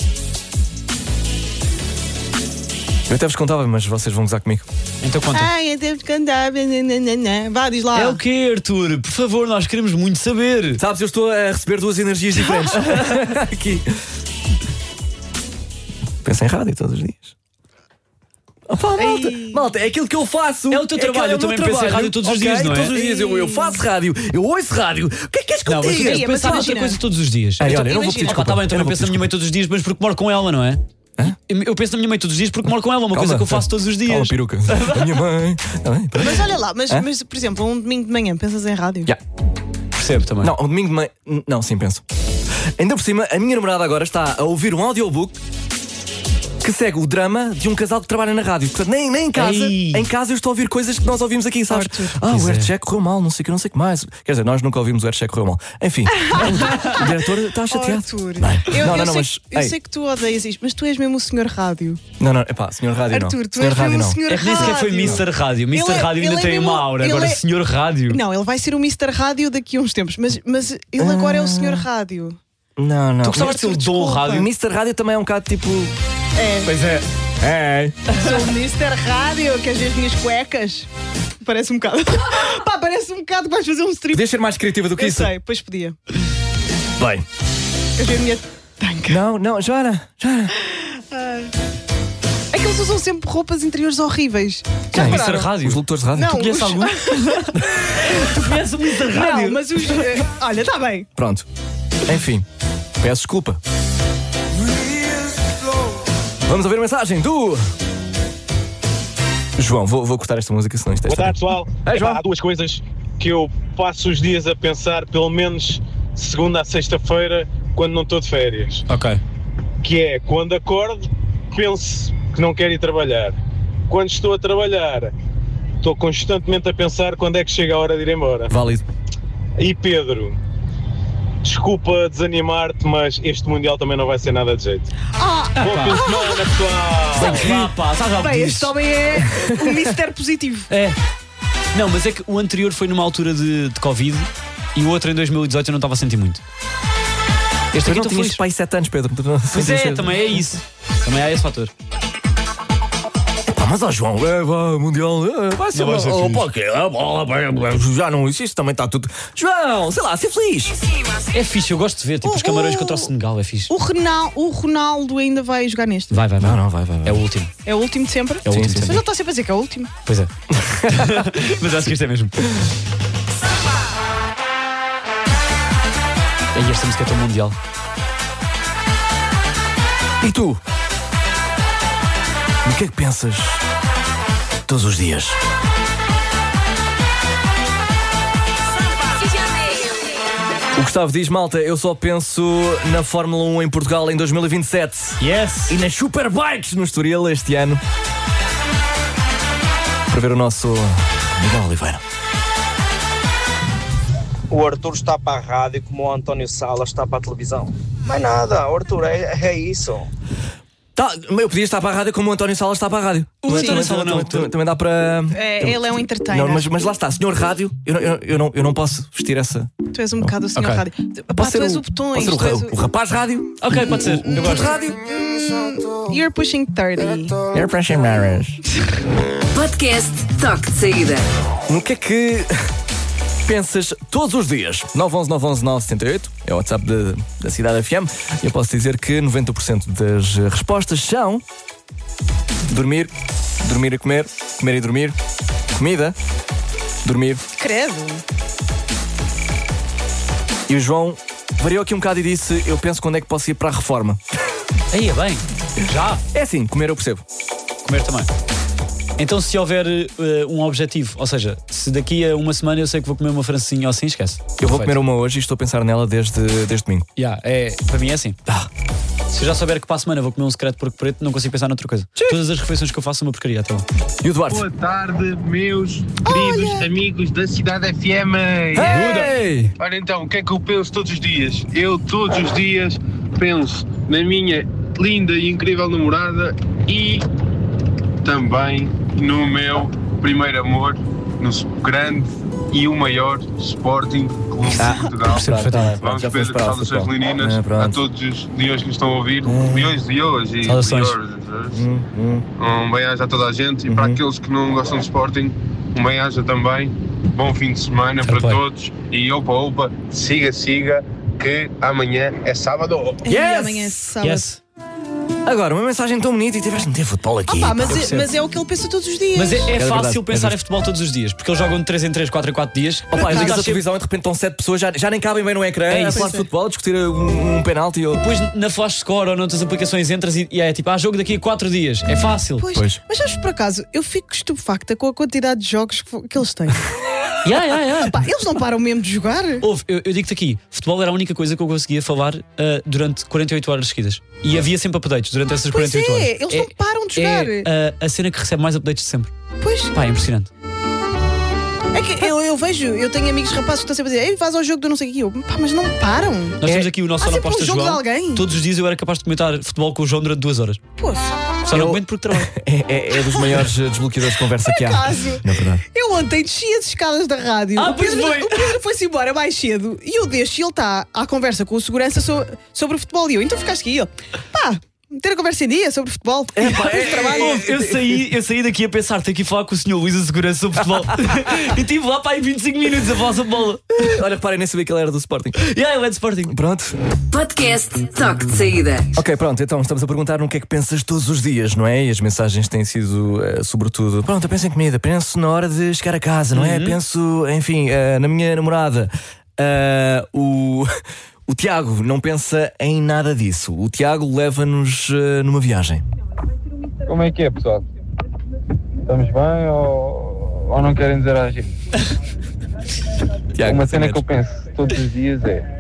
Eu até vos contava, mas vocês vão gozar comigo. Então conta. Ai, eu devo cantar. nananana. Vá, diz lá. É o quê, Arthur? Por favor, nós queremos muito saber. Sabes, eu estou a receber duas energias diferentes. Aqui. Pensa em rádio todos os dias. Opa, malta, Ei. malta, é aquilo que eu faço. É o teu aquele- trabalho, eu o meu também penso em trabalho. rádio todos os Ok, dias, não é? Todos os dias eu, eu faço rádio, eu ouço rádio. O que é que queres que eu Não, mas diga? eu Ei, penso mas em outra imagina. coisa todos os dias. Ei, Eu olha, eu não vou imagina. pedir Ah, pá, desculpa. tá bem, Eu também não vou penso na pedir minha mãe todos os dias, mas porque moro com ela, não é? Hã? Eu penso na minha mãe todos os dias porque moro com ela, uma Calma, coisa que eu faço tá. todos os Calma, dias. peruca. A minha mãe. Tá bem, pronto. Mas olha lá, mas, Hã? mas, por exemplo, um domingo de manhã pensas em rádio? Já. Percebo também. Não, um domingo de manhã. Não, sim, penso. Ainda por cima, a minha namorada agora está a ouvir um audiobook que segue o drama de um casal que trabalha na rádio. Portanto, nem, nem em casa, Ei. em casa eu estou a ouvir coisas que nós ouvimos aqui, sabes? Arthur. Ah, Pois o é. AirCheck correu mal, não sei o que, não sei o que mais. Quer dizer, nós nunca ouvimos o AirCheck correu mal. Enfim, o diretor está Oh, chateado. Arthur. Bem, Eu, não, eu não, não, sei, mas. eu ei, sei que tu odeias isto, mas tu és mesmo o senhor rádio. Não, não, epá, senhor rádio não. Arthur, tu senhor és rádio mesmo não. o senhor É que nem sequer foi rádio. mister Rádio. mister Ele é- Rádio ainda ele é tem mesmo- uma aura. ele Agora, é- senhor Rádio. Não, ele vai ser o mister Rádio daqui a uns tempos, mas, mas ele agora é o senhor Rádio. Não, não. Tu gostavas de ser o Arthur, Dom desculpa. Rádio? mister Rádio também é um bocado tipo. É, Pois é. É. sou o mister Rádio, que as minhas cuecas. Parece um bocado. Pá, parece um bocado que vais fazer um strip. Podias ser mais criativa do que Eu isso? sei, pois podia. Bem. As minha tanca. Não, não, Joana, Joana. É que eles usam sempre roupas interiores horríveis. Já mister repararam? Rádio. Os locutores de rádio. Não, Tu conheces os- algum? Tu conheces o mister Rádio? Não, mas os. eh, olha, está bem. Pronto. Enfim, peço desculpa. Vamos ouvir a mensagem do. João, vou, vou cortar esta música, senão isto é. Boa tarde, pessoal. Ei, João. Epá, há duas coisas que eu passo os dias a pensar, pelo menos segunda a sexta-feira, quando não estou de férias. Ok. Que é, quando acordo, penso que não quero ir trabalhar. Quando estou a trabalhar, estou constantemente a pensar quando é que chega a hora de ir embora. Válido. E Pedro, desculpa desanimar-te, mas este Mundial também não vai ser nada de jeito. Ah, Bom fim de semana, pessoal! Sabes lá, pá, sabes lá o que bem, dizes? este homem é o mister Positivo. É. Não, mas é que o anterior foi numa altura de, de Covid e o outro em dois mil e dezoito eu não estava a sentir muito. Este Tu aqui não tu tinhas feliz. pai sete anos, Pedro. Pois é, também é isso. Também há esse fator. Pá, mas ó, João, é, vai, Mundial, é, vai ser. Não vai ser oh, fixe. pá, que, a bola, vai, vai, já não, isso, isso também está tudo. João, sei lá, ser feliz. É fixe, eu gosto de ver. Tipo, O- os camarões o- contra o Senegal, é fixe. O, Renal, o Ronaldo ainda vai jogar neste. Vai, vai, vai. Não, não, vai, vai. vai. É o último. É o último de sempre? É o Sim, último sim, sempre. Mas ele está sempre a dizer que é o último. Pois é. Mas acho que isto é mesmo. E esta música é tão mundial. E tu? O que é que pensas todos os dias? O Gustavo diz, malta, eu só penso na Fórmula um em Portugal em dois mil e vinte e sete Yes! e nas Superbikes no Estoril este ano para ver o nosso Miguel Oliveira. O Arthur está para a rádio como o António Salas está para a televisão. Mais nada, o Arthur, é, é isso. Tá, eu podia estar para a rádio como o António Salas está para a rádio. O Também- António também- Salas não. também- Também dá para. É, ele é um entertainer. Não, mas, mas lá está, senhor rádio, eu, não- eu, eu não, eu não posso vestir essa. Tu és um bocado o senhor Ok. rádio. Pá, Posso tu ser és o, o botões. posso ser o, tu és ra- o rapaz rádio. Ok, pode ser. Eu O gosto. rádio. You're pushing thirty. Air pressure marriage. Podcast Toque de Saída. No que é que pensas todos os dias? nove um um nove um um nove sete oito é o WhatsApp da, da Cidade F M. E eu posso dizer que noventa por cento das respostas são dormir, dormir e comer, comer e dormir, comida, dormir. Credo. E o João variou aqui um bocado e disse: eu penso quando é que posso ir para a reforma. Aí é bem. Já? É assim, comer eu percebo. Comer também. Então, se houver uh, um objetivo, ou seja, se daqui a uma semana eu sei que vou comer uma francesinha ou assim, esquece. Eu vou Perfeito. comer uma hoje e estou a pensar nela desde, desde domingo. Yeah, é, para mim é assim. Ah. Se eu já souber que para a semana vou comer um secreto porco preto, não consigo pensar noutra coisa. Todas as refeições que eu faço são uma porcaria até lá. E o Duarte? Boa tarde, meus queridos amigos da Cidade F M. Hey! Ora então, o que é que eu penso todos os dias? Eu todos os dias penso na minha linda e incrível namorada e também no meu primeiro amor, no grande e o maior Sporting Clube de Ah, Portugal. percebo perfeitamente. Vamos Já ver fomos para o saudações futebol. leoninas É, a pronto. todos os leões que nos estão a ouvir, leões de hoje e Saudações. leões. Hum, hum. Um bem-aja a toda a gente e para aqueles que não gostam de Sporting, um bem-aja também. Bom fim de semana para Fair play. todos e opa, opa, siga, siga, que amanhã é sábado. E Yes! amanhã é sábado. Yes. Agora, uma mensagem tão bonita e tiveste de ter futebol aqui. Ah, pá, mas, Eu é, percebo. mas é o que ele pensa todos os dias. Mas é, é É fácil verdade, é pensar em justo. futebol todos os dias, porque eles jogam de três em três, quatro em quatro dias. Opa, Mas ligas estás a televisão e de repente estão sete pessoas, já, já nem cabem bem no ecrã, É a isso. falar de futebol, a discutir um, um penalti. Ou... Depois na Flash Score ou noutras aplicações entras e, e é tipo, há jogo daqui a quatro dias. É fácil. Pois, Pois. Mas sabes, por acaso, eu fico estupefacta com a quantidade de jogos que, que eles têm. Yeah, yeah, yeah. Pá, eles não param mesmo de jogar. Houve, eu, eu digo-te aqui, futebol era a única coisa que eu conseguia falar ah, durante quarenta e oito horas seguidas. E havia sempre updates durante essas Pois quarenta e oito é, horas. eles não param de jogar. É ah, a cena que recebe mais updates de sempre. Pois, Pá, é impressionante. é que eu, eu vejo, eu tenho amigos rapazes que estão sempre a dizer: ei, faz ao jogo do não sei o que. Eu, pá, mas não param. Nós temos aqui o nosso Há Só na sempre um Aposta jogo de João. alguém. Todos os dias eu era capaz de comentar futebol com o João durante duas horas. Poxa. Só não Eu- comento porque trabalho. É, é, é dos maiores eh, desbloqueadores de conversa que há. acaso. Na verdade. Eu ontem desci as escadas da rádio. Ah, o pois Pedro, foi. o Pedro foi-se embora mais cedo e eu deixo e ele está à conversa com o segurança so- sobre o futebol. E eu, então ficaste aqui. E ele, pá, ter a conversa em dia sobre futebol. É, pá, é, trabalho. Ouve, eu, saí, eu saí daqui a pensar, tenho que ir falar com o senhor Luís a segurança sobre futebol. E estive lá para aí vinte e cinco minutos a falar sobre bola. Olha, reparem, nem sabia que ele era do Sporting. Yeah, ele é de Sporting. Pronto. Podcast Toque de Saída. Ok, pronto, então estamos a perguntar no que é que pensas todos os dias, não é? E as mensagens têm sido, eh, sobretudo, pronto, eu penso em comida, penso na hora de chegar a casa, não é? Penso, enfim, eh, na minha namorada. Ah, o, o Tiago não pensa em nada disso. O Tiago leva-nos eh, numa viagem. Como é que é, pessoal? Estamos bem ou, ou não querem dizer a gente? Tiago, Uma cena primeiro. que eu penso todos os dias é...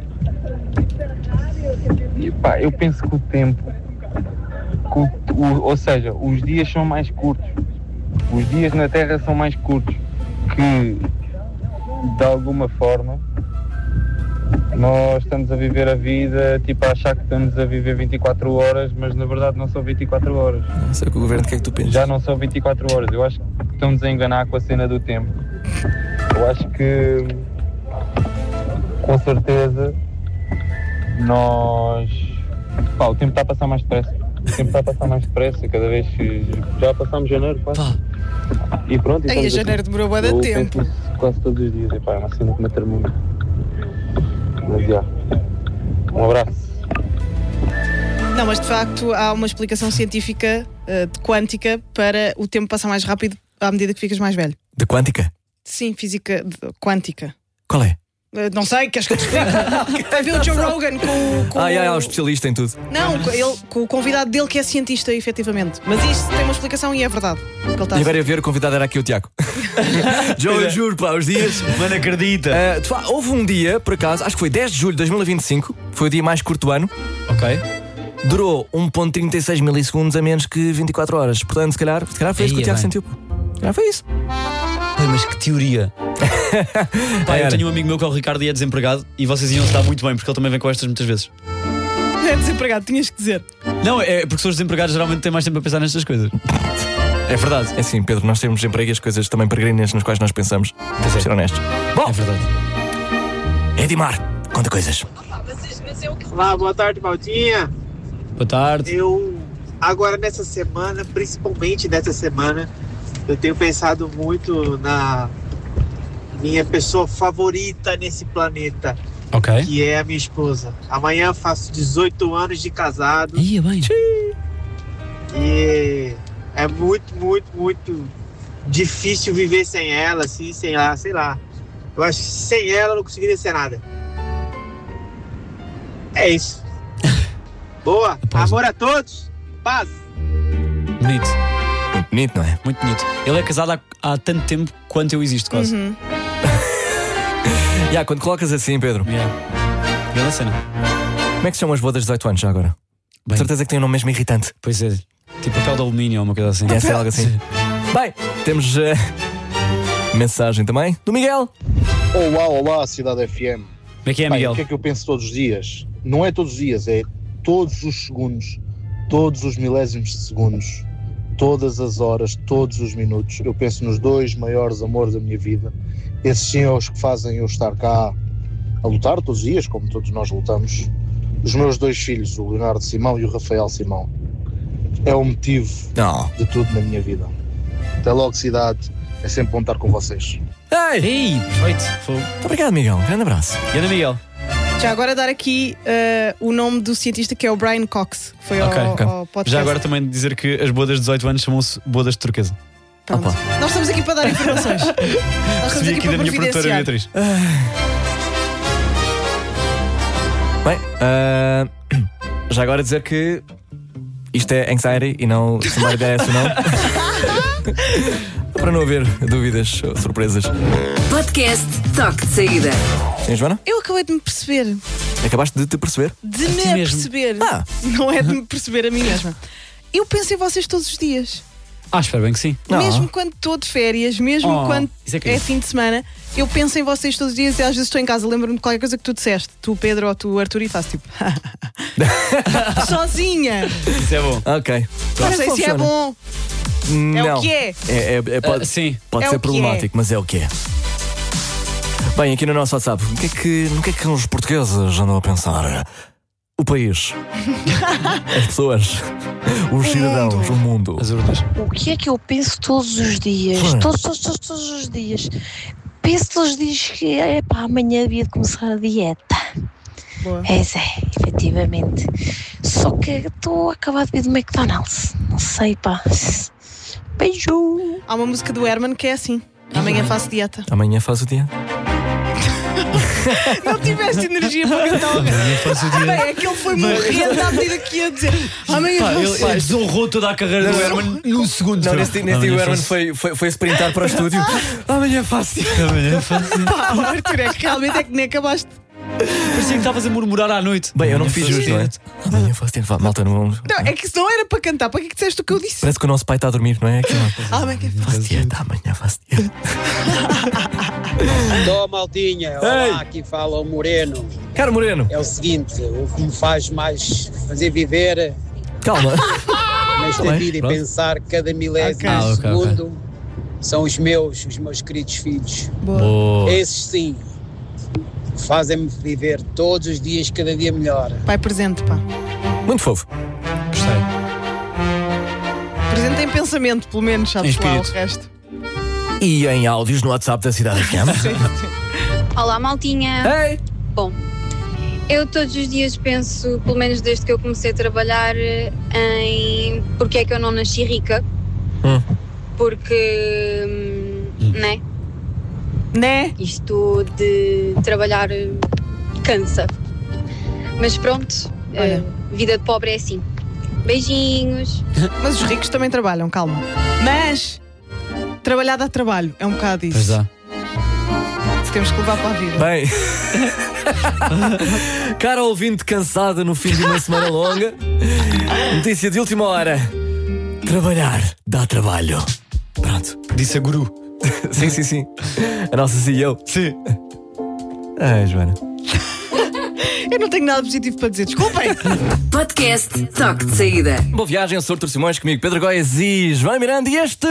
E, pá, eu penso que o tempo... que o- o- ou seja, os dias são mais curtos. Os dias na Terra são mais curtos. Que, de alguma forma, nós estamos a viver a vida, tipo, a achar que estamos a viver vinte e quatro horas, mas na verdade não são vinte e quatro horas. Não sei o que o governo, o que é que tu pensas? Já não são vinte e quatro horas. Eu acho que estamos a enganar com a cena do tempo. Eu acho que, com certeza, nós... Pá, o tempo está a passar mais depressa. O tempo está a passar mais depressa. Cada vez que... Já passamos janeiro, quase. E pronto. e Aí, a estamos janeiro aqui. demorou bué de Eu tempo. penso nisso quase todos os dias. E, pá, é uma cena que me termina. Mas, já. Um abraço. Não, mas de facto há uma explicação científica eh, de quântica para o tempo passar mais rápido à medida que ficas mais velho. De quântica? Sim, física de- quântica. Qual é? Eh, não sei, queres que eu te explique? Vai ver o Joe Rogan com, com Ah, é, é um especialista em tudo. Não, com, ele, com o convidado dele que é cientista, efetivamente. Mas isto tem uma explicação e é verdade. o que ele está a E dizer. agora a ver, o convidado era aqui o Tiago. Joe, eu juro, pá, os dias. Mano, acredita. Uh, de fa- houve um dia, por acaso, acho que foi dez de julho de dois mil e vinte e cinco, foi o dia mais curto do ano. Ok. Durou um vírgula trinta e seis milissegundos a menos que vinte e quatro horas. Portanto, se calhar, se calhar foi isso que o Aí é Tiago bem. sentiu. Se calhar foi isso. Ai, mas que teoria. Pá, eu Era. tenho um amigo meu que é o Ricardo e é desempregado e vocês iam se dar muito bem porque ele também vem com estas muitas vezes. É desempregado, tinhas que dizer. Não, é porque pessoas desempregadas geralmente têm mais tempo a pensar nestas coisas. É verdade. É assim, Pedro, nós temos emprego e as coisas também peregrinas nas quais nós pensamos. Vamos ser honestos. Bom, é verdade. Edmar, conta coisas. Olá, boa tarde, Maldinha. Boa tarde. Eu, agora nessa semana, principalmente nessa semana, eu tenho pensado muito na minha pessoa favorita nesse planeta. Ok. Que é a minha esposa. Amanhã faço dezoito anos de casado. Ia bem. E é muito, muito, muito difícil viver sem ela, assim, sem lá, sei lá. Eu acho que sem ela eu não conseguiria ser nada. É isso. Boa. Amor a todos. Paz. Bonito. Muito bonito, não é? Muito bonito. Ele é casado há, há tanto tempo quanto eu existo, quase. Uhum. Yeah, quando colocas assim, Pedro. Yeah. Grande cena. Como é que se chamam as bodas de dezoito anos já agora? Com certeza que tem um nome mesmo irritante. Pois é. Tipo papel de alumínio ou uma coisa assim. Deve ser algo assim. Bem, temos uh, mensagem também do Miguel. Olá, olá, Cidade F M. Como é que é, Bem, Miguel? o que é que eu penso todos os dias? Não é todos os dias, é todos os segundos, todos os milésimos de segundos, todas as horas, todos os minutos. Eu penso nos dois maiores amores da minha vida. Esses sim são os que fazem eu estar cá a lutar todos os dias, como todos nós lutamos. Os meus dois filhos, o Leonardo Simão e o Rafael Simão. É o motivo Não. de tudo na minha vida. Até logo, cidade. É sempre bom estar com vocês. Ei! Ei, perfeito. Muito obrigado, Miguel. Um grande abraço. Grande Miguel. Já agora dar aqui uh, o nome do cientista que é o Brian Cox, que foi Ok, ao, ok. ao podcast. Já agora também dizer que as bodas de dezoito anos chamam-se bodas de turquesa. Pronto. Nós estamos aqui para dar informações. Nós estamos Recebi aqui aqui para da minha produtora providenciar. Beatriz. Bem, uh, já agora dizer que isto é anxiety e não somebody that ou não. Para não haver dúvidas ou surpresas. Podcast Toque de Saída. Sim, Joana? Eu acabei de me perceber. Acabaste de te perceber? De me perceber. Ah. Não é de me perceber a mim mesma. Eu penso em vocês todos os dias. Ah, espero bem que sim. Mesmo quando estou de férias, mesmo Oh, quando isso é é, querido. fim de semana, eu penso em vocês todos os dias e às vezes estou em casa, lembro-me de qualquer coisa que tu disseste, tu Pedro ou tu Arthur, e faço tipo sozinha. Isso é bom. Ok. Não sei se é bom. Não. É o que é. É, é, é, pode Ah, sim. pode É ser o que problemático, mas é o que é. Bem, aqui no nosso WhatsApp, o que é que, no que é que os portugueses andam a pensar? O país, as pessoas, os cidadãos, o mundo. As urnas. O que é que eu penso todos os dias? Hum. Todos, todos, todos, todos os dias. Penso todos os dias que é pá, amanhã havia de começar a dieta. Boa. É, é, efetivamente. Só que estou a acabar de vir do McDonald's. Não sei, pá. Beijo! Há uma música do Herman que é assim: amanhã faço dieta. Amanhã faz o dia. Não tiveste energia para cantar o Amanhã faço o dia. Bem, é que ele foi morrendo à medida que ia dizer amanhã Pá, faço ele, ele desonrou toda a carreira do Herman num segundo. Não, nesse, nesse dia o Herman foi, foi, foi sprintar para o estúdio. Amanhã faço dia. Amanhã faço o dia. Pá, Arthur, é que realmente é que nem acabaste. Parecia que estavas a murmurar à noite. Bem, eu não fiz justo, não é? Amanhã faço dia. Malta, não. Não, é que isso não era para cantar, para que é que disseste o que eu disse? Parece que o nosso pai está a dormir, não é? Aquilo. Amanhã Faço dieta, amanhã faço dieta. Tô, Maldinha, olá, Ei. aqui fala o Moreno. Caro Moreno. É o seguinte, o que me faz mais fazer viver Calma. nesta Tá bem, vida e pronto. pensar cada milésimo Ok. Ah, ok, segundo são os meus, os meus queridos filhos. Boa. Esses sim, fazem-me viver todos os dias, cada dia melhor. Pai presente, pá. Muito fofo. Gostei. Presente em pensamento, pelo menos, sabes Em lá o espírito. resto. E em áudios no WhatsApp da Cidade F M. Olá, maltinha. Ei! Bom, eu todos os dias penso, pelo menos desde que eu comecei a trabalhar, em porque é que eu não nasci rica. Hum. Porque, hum, né? Né? Isto de trabalhar eh, cansa. Mas pronto, eh, vida de pobre é assim. Beijinhos. Mas os ricos também trabalham, calma. Mas trabalhar dá trabalho, é um bocado isso. Pois dá. Temos que levar para a vida. Bem. Cara ouvinte cansada no fim de uma semana longa. Notícia de última hora. Trabalhar dá trabalho. Pronto. Disse a guru. Sim, sim, sim. A nossa C E O. Sim. Ai, Joana. Eu não tenho nada positivo para dizer, desculpem. Podcast Toque de Saída. Boa viagem, eu sou Artur Simões, comigo Pedro Góes e Joana Miranda. E este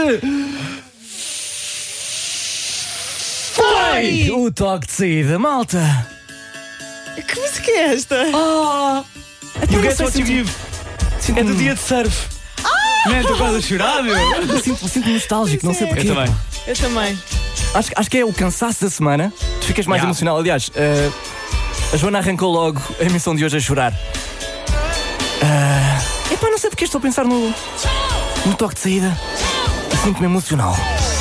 foi o Toque de Saída, malta. Que música é esta? Oh, you get what you give. É do dia de surf. Ah! Não, estou quase a chorar, meu. Eu sinto- Sinto-me nostálgico, não sei porquê. Eu também. Eu também. Acho, acho que é o cansaço da semana. Tu ficas mais Yeah. emocional. Aliás, eh, a Joana arrancou logo a emissão de hoje a chorar. Uh, epá, não sei porque estou a pensar no, no toque de saída. Eu sinto-me emocional.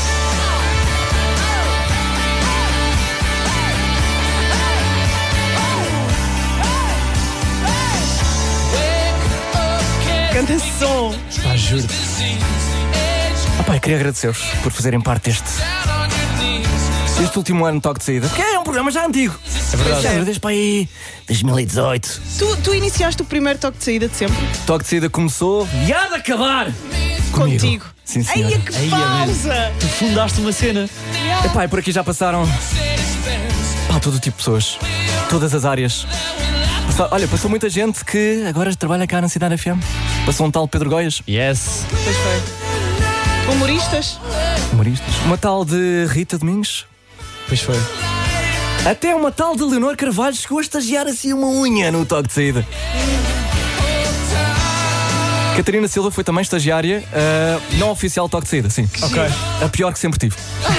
Canta esse som. Pá, juro. Ah, pá, eu queria agradecer-vos por fazerem parte deste, deste último ano de toque de saída. Porque é um programa já antigo. É verdade. Já desde para aí dois mil e dezoito. Tu, tu iniciaste o primeiro toque de saída de sempre? Toque de saída começou e há de acabar comigo. Contigo. Sim, senhor. Ai, que Ai, pausa! Tu fundaste uma cena. Epá, e por aqui já passaram pá, todo o tipo de pessoas, todas as áreas. Passou- olha, passou muita gente que agora trabalha cá na Cidade F M. Passou um tal Pedro Góes, Yes. Pois foi. Humoristas? humoristas. Uma tal de Rita Domingos. Pois foi. Até uma tal de Leonor Carvalho chegou a estagiar assim uma unha no toque de saída. Catarina Silva foi também estagiária, ah, não oficial toque de saída, sim. Ok. A pior que sempre tive.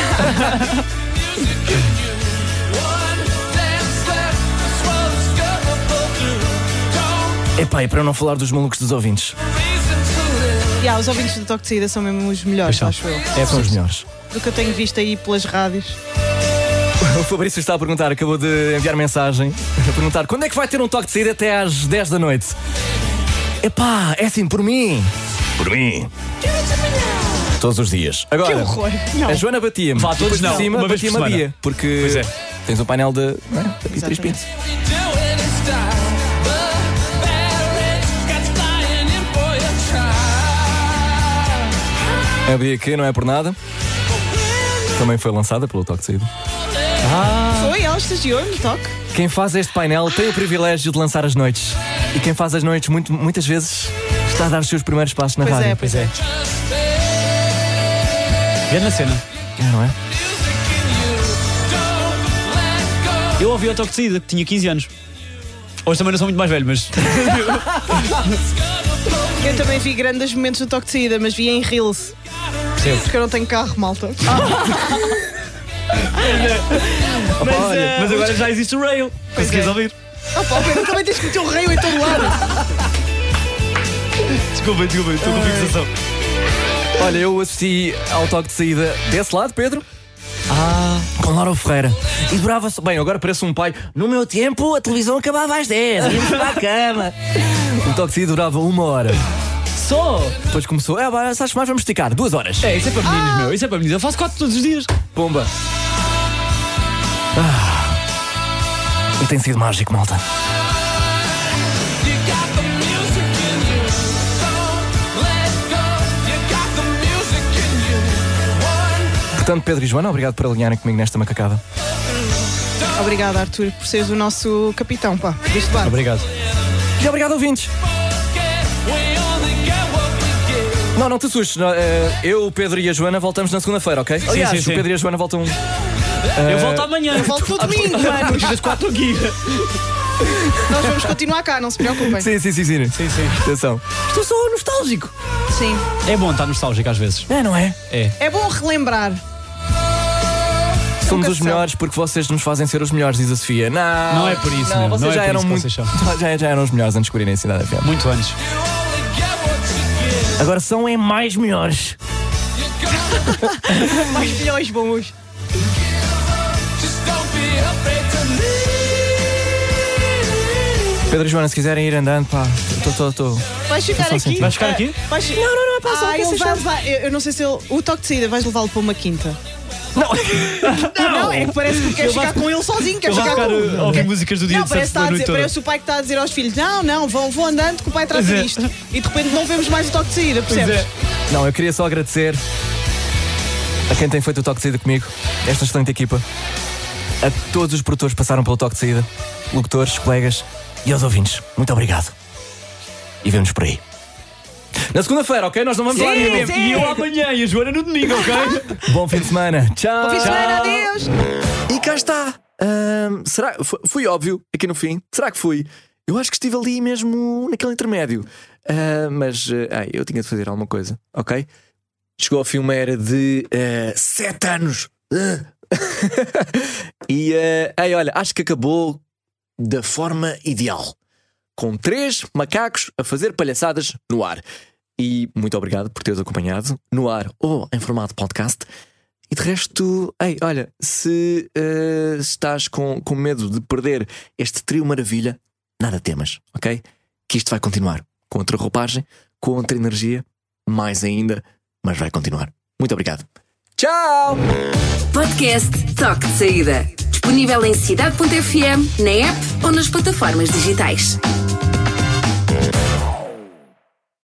Epá, e para não falar dos malucos dos ouvintes. Yeah, os ouvintes do toque de saída são mesmo os melhores, Pois são. acho eu. É, são os melhores. Do que eu tenho visto aí pelas rádios. O Fabrício está a perguntar, acabou de enviar mensagem a perguntar quando é que vai ter um toque de saída até às dez da noite. Epá, é assim, por mim. Por mim. Todos os dias. Agora, Que horror. Não. a Joana batia-me. Vá, todos Depois de não. cima, Uma vez por batia-me a semana. Bia. Porque Pois é. tens um painel de, não é? da Beatriz Pinto. A Bia que não é por nada. Também foi lançada pelo toque de saída. Foi, ela estagiou no toque. Quem faz este painel tem o privilégio de lançar as noites. E quem faz as noites muito, muitas vezes está a dar os seus primeiros passos na Pois rádio. é, pois é. Grande cena. É, não é? Eu ouvi o toque de saída, que tinha quinze anos. Hoje também não sou muito mais velho, mas. Eu também vi grandes momentos do toque de saída, mas vi em Reels. Percebo. Porque eu não tenho carro, malta. Mas, olha, eh, mas agora já existe o rail. Consegues é. ouvir? Oh, pá, Pedro, também tens que meter o raio em todo lado. Desculpa, desculpa, estou com fixação. Olha, eu assisti ao toque de saída desse lado, Pedro. Ah, Com Laura Ferreira. E durava. Bem, agora parece um pai. No meu tempo, a televisão acabava às dez. Íamos para a cama. O toque de saída durava uma hora. só! Depois começou. É, vai, sabes que mais? Vamos esticar. Duas horas. É, isso é para meninos, meu. Isso é para meninos. Eu faço quatro todos os dias. Pumba. Ah. E tem sido mágico, malta. Portanto, Pedro e Joana, obrigado por alinharem comigo nesta macacada. Obrigada, Arthur, por seres o nosso capitão, pá, deste bar. Obrigado. E obrigado, ouvintes. Não, não te assustes. não, eh, Eu, o Pedro e a Joana voltamos na segunda-feira, ok? Aliás, sim, sim. o Pedro e a Joana voltam. Eu volto amanhã. Eu volto no domingo, mano. Porque das quatro aqui. Nós vamos continuar cá, não se preocupem. Sim, sim, sim, sim. Sim, sim. Atenção. Estou só nostálgico. Sim. É bom estar nostálgico às vezes. É, não é? É. É bom relembrar. Somos Nunca os se melhores porque vocês nos fazem ser os melhores, diz a Sofia. Não, Não é por isso, não, meu. vocês Não é já por eram isso que muito. vocês são. Já, já eram os melhores antes de escolherem a Cidade F M. Muito antes. Agora são em mais melhores. Mais milhões bons. Pedro e Joana, se quiserem ir andando, pá, estou. Vais ficar Só aqui? sentido. Vais ficar aqui? Vais... Não, não, não, é pá, só ah, que ele vocês vai sabem. levar. Eu, eu não sei se ele. O toque de saída, vais levá-lo para uma quinta. Não, não, é que parece que queres Ele vai- ficar com ele sozinho, queres Ele vai ficar ficar com a ouvir músicas do dia Não, de parece, sete está da a noite dizer, toda. parece o pai que está a dizer aos filhos: não, não, vão, vão andando que o pai trata Pois é. disto. E de repente não vemos mais o toque de saída, percebes? é. Não, eu queria só agradecer a quem tem feito o toque de saída comigo, esta excelente equipa. a todos os produtores que passaram pelo Toque de Saída, locutores, colegas e aos ouvintes. Muito obrigado. E vemos por aí. Na segunda-feira, ok? Nós não vamos Sim, lá nenhum. sim. E eu amanhã e a Joana no domingo, ok? Bom fim de semana. Tchau. Bom fim de semana, adeus. E cá está. Ahm, será? Fui, fui óbvio aqui no fim. Será que fui? Eu acho que estive ali mesmo naquele intermédio. Ah, mas uh, ai, eu tinha de fazer alguma coisa, ok? Chegou ao fim uma era de uh, sete anos. Uh. E uh, ai, olha, acho que acabou da forma ideal, com três macacos a fazer palhaçadas no ar. E muito obrigado por teres acompanhado no ar ou em formato podcast. E de resto, ei, olha, se uh, estás com, com medo de perder este trio maravilha, nada temas, ok? Que isto vai continuar com outra roupagem, com outra energia, mais ainda, mas vai continuar. Muito obrigado. Tchau! Podcast Toque de Saída. Disponível em cidade ponto f m, na app ou nas plataformas digitais.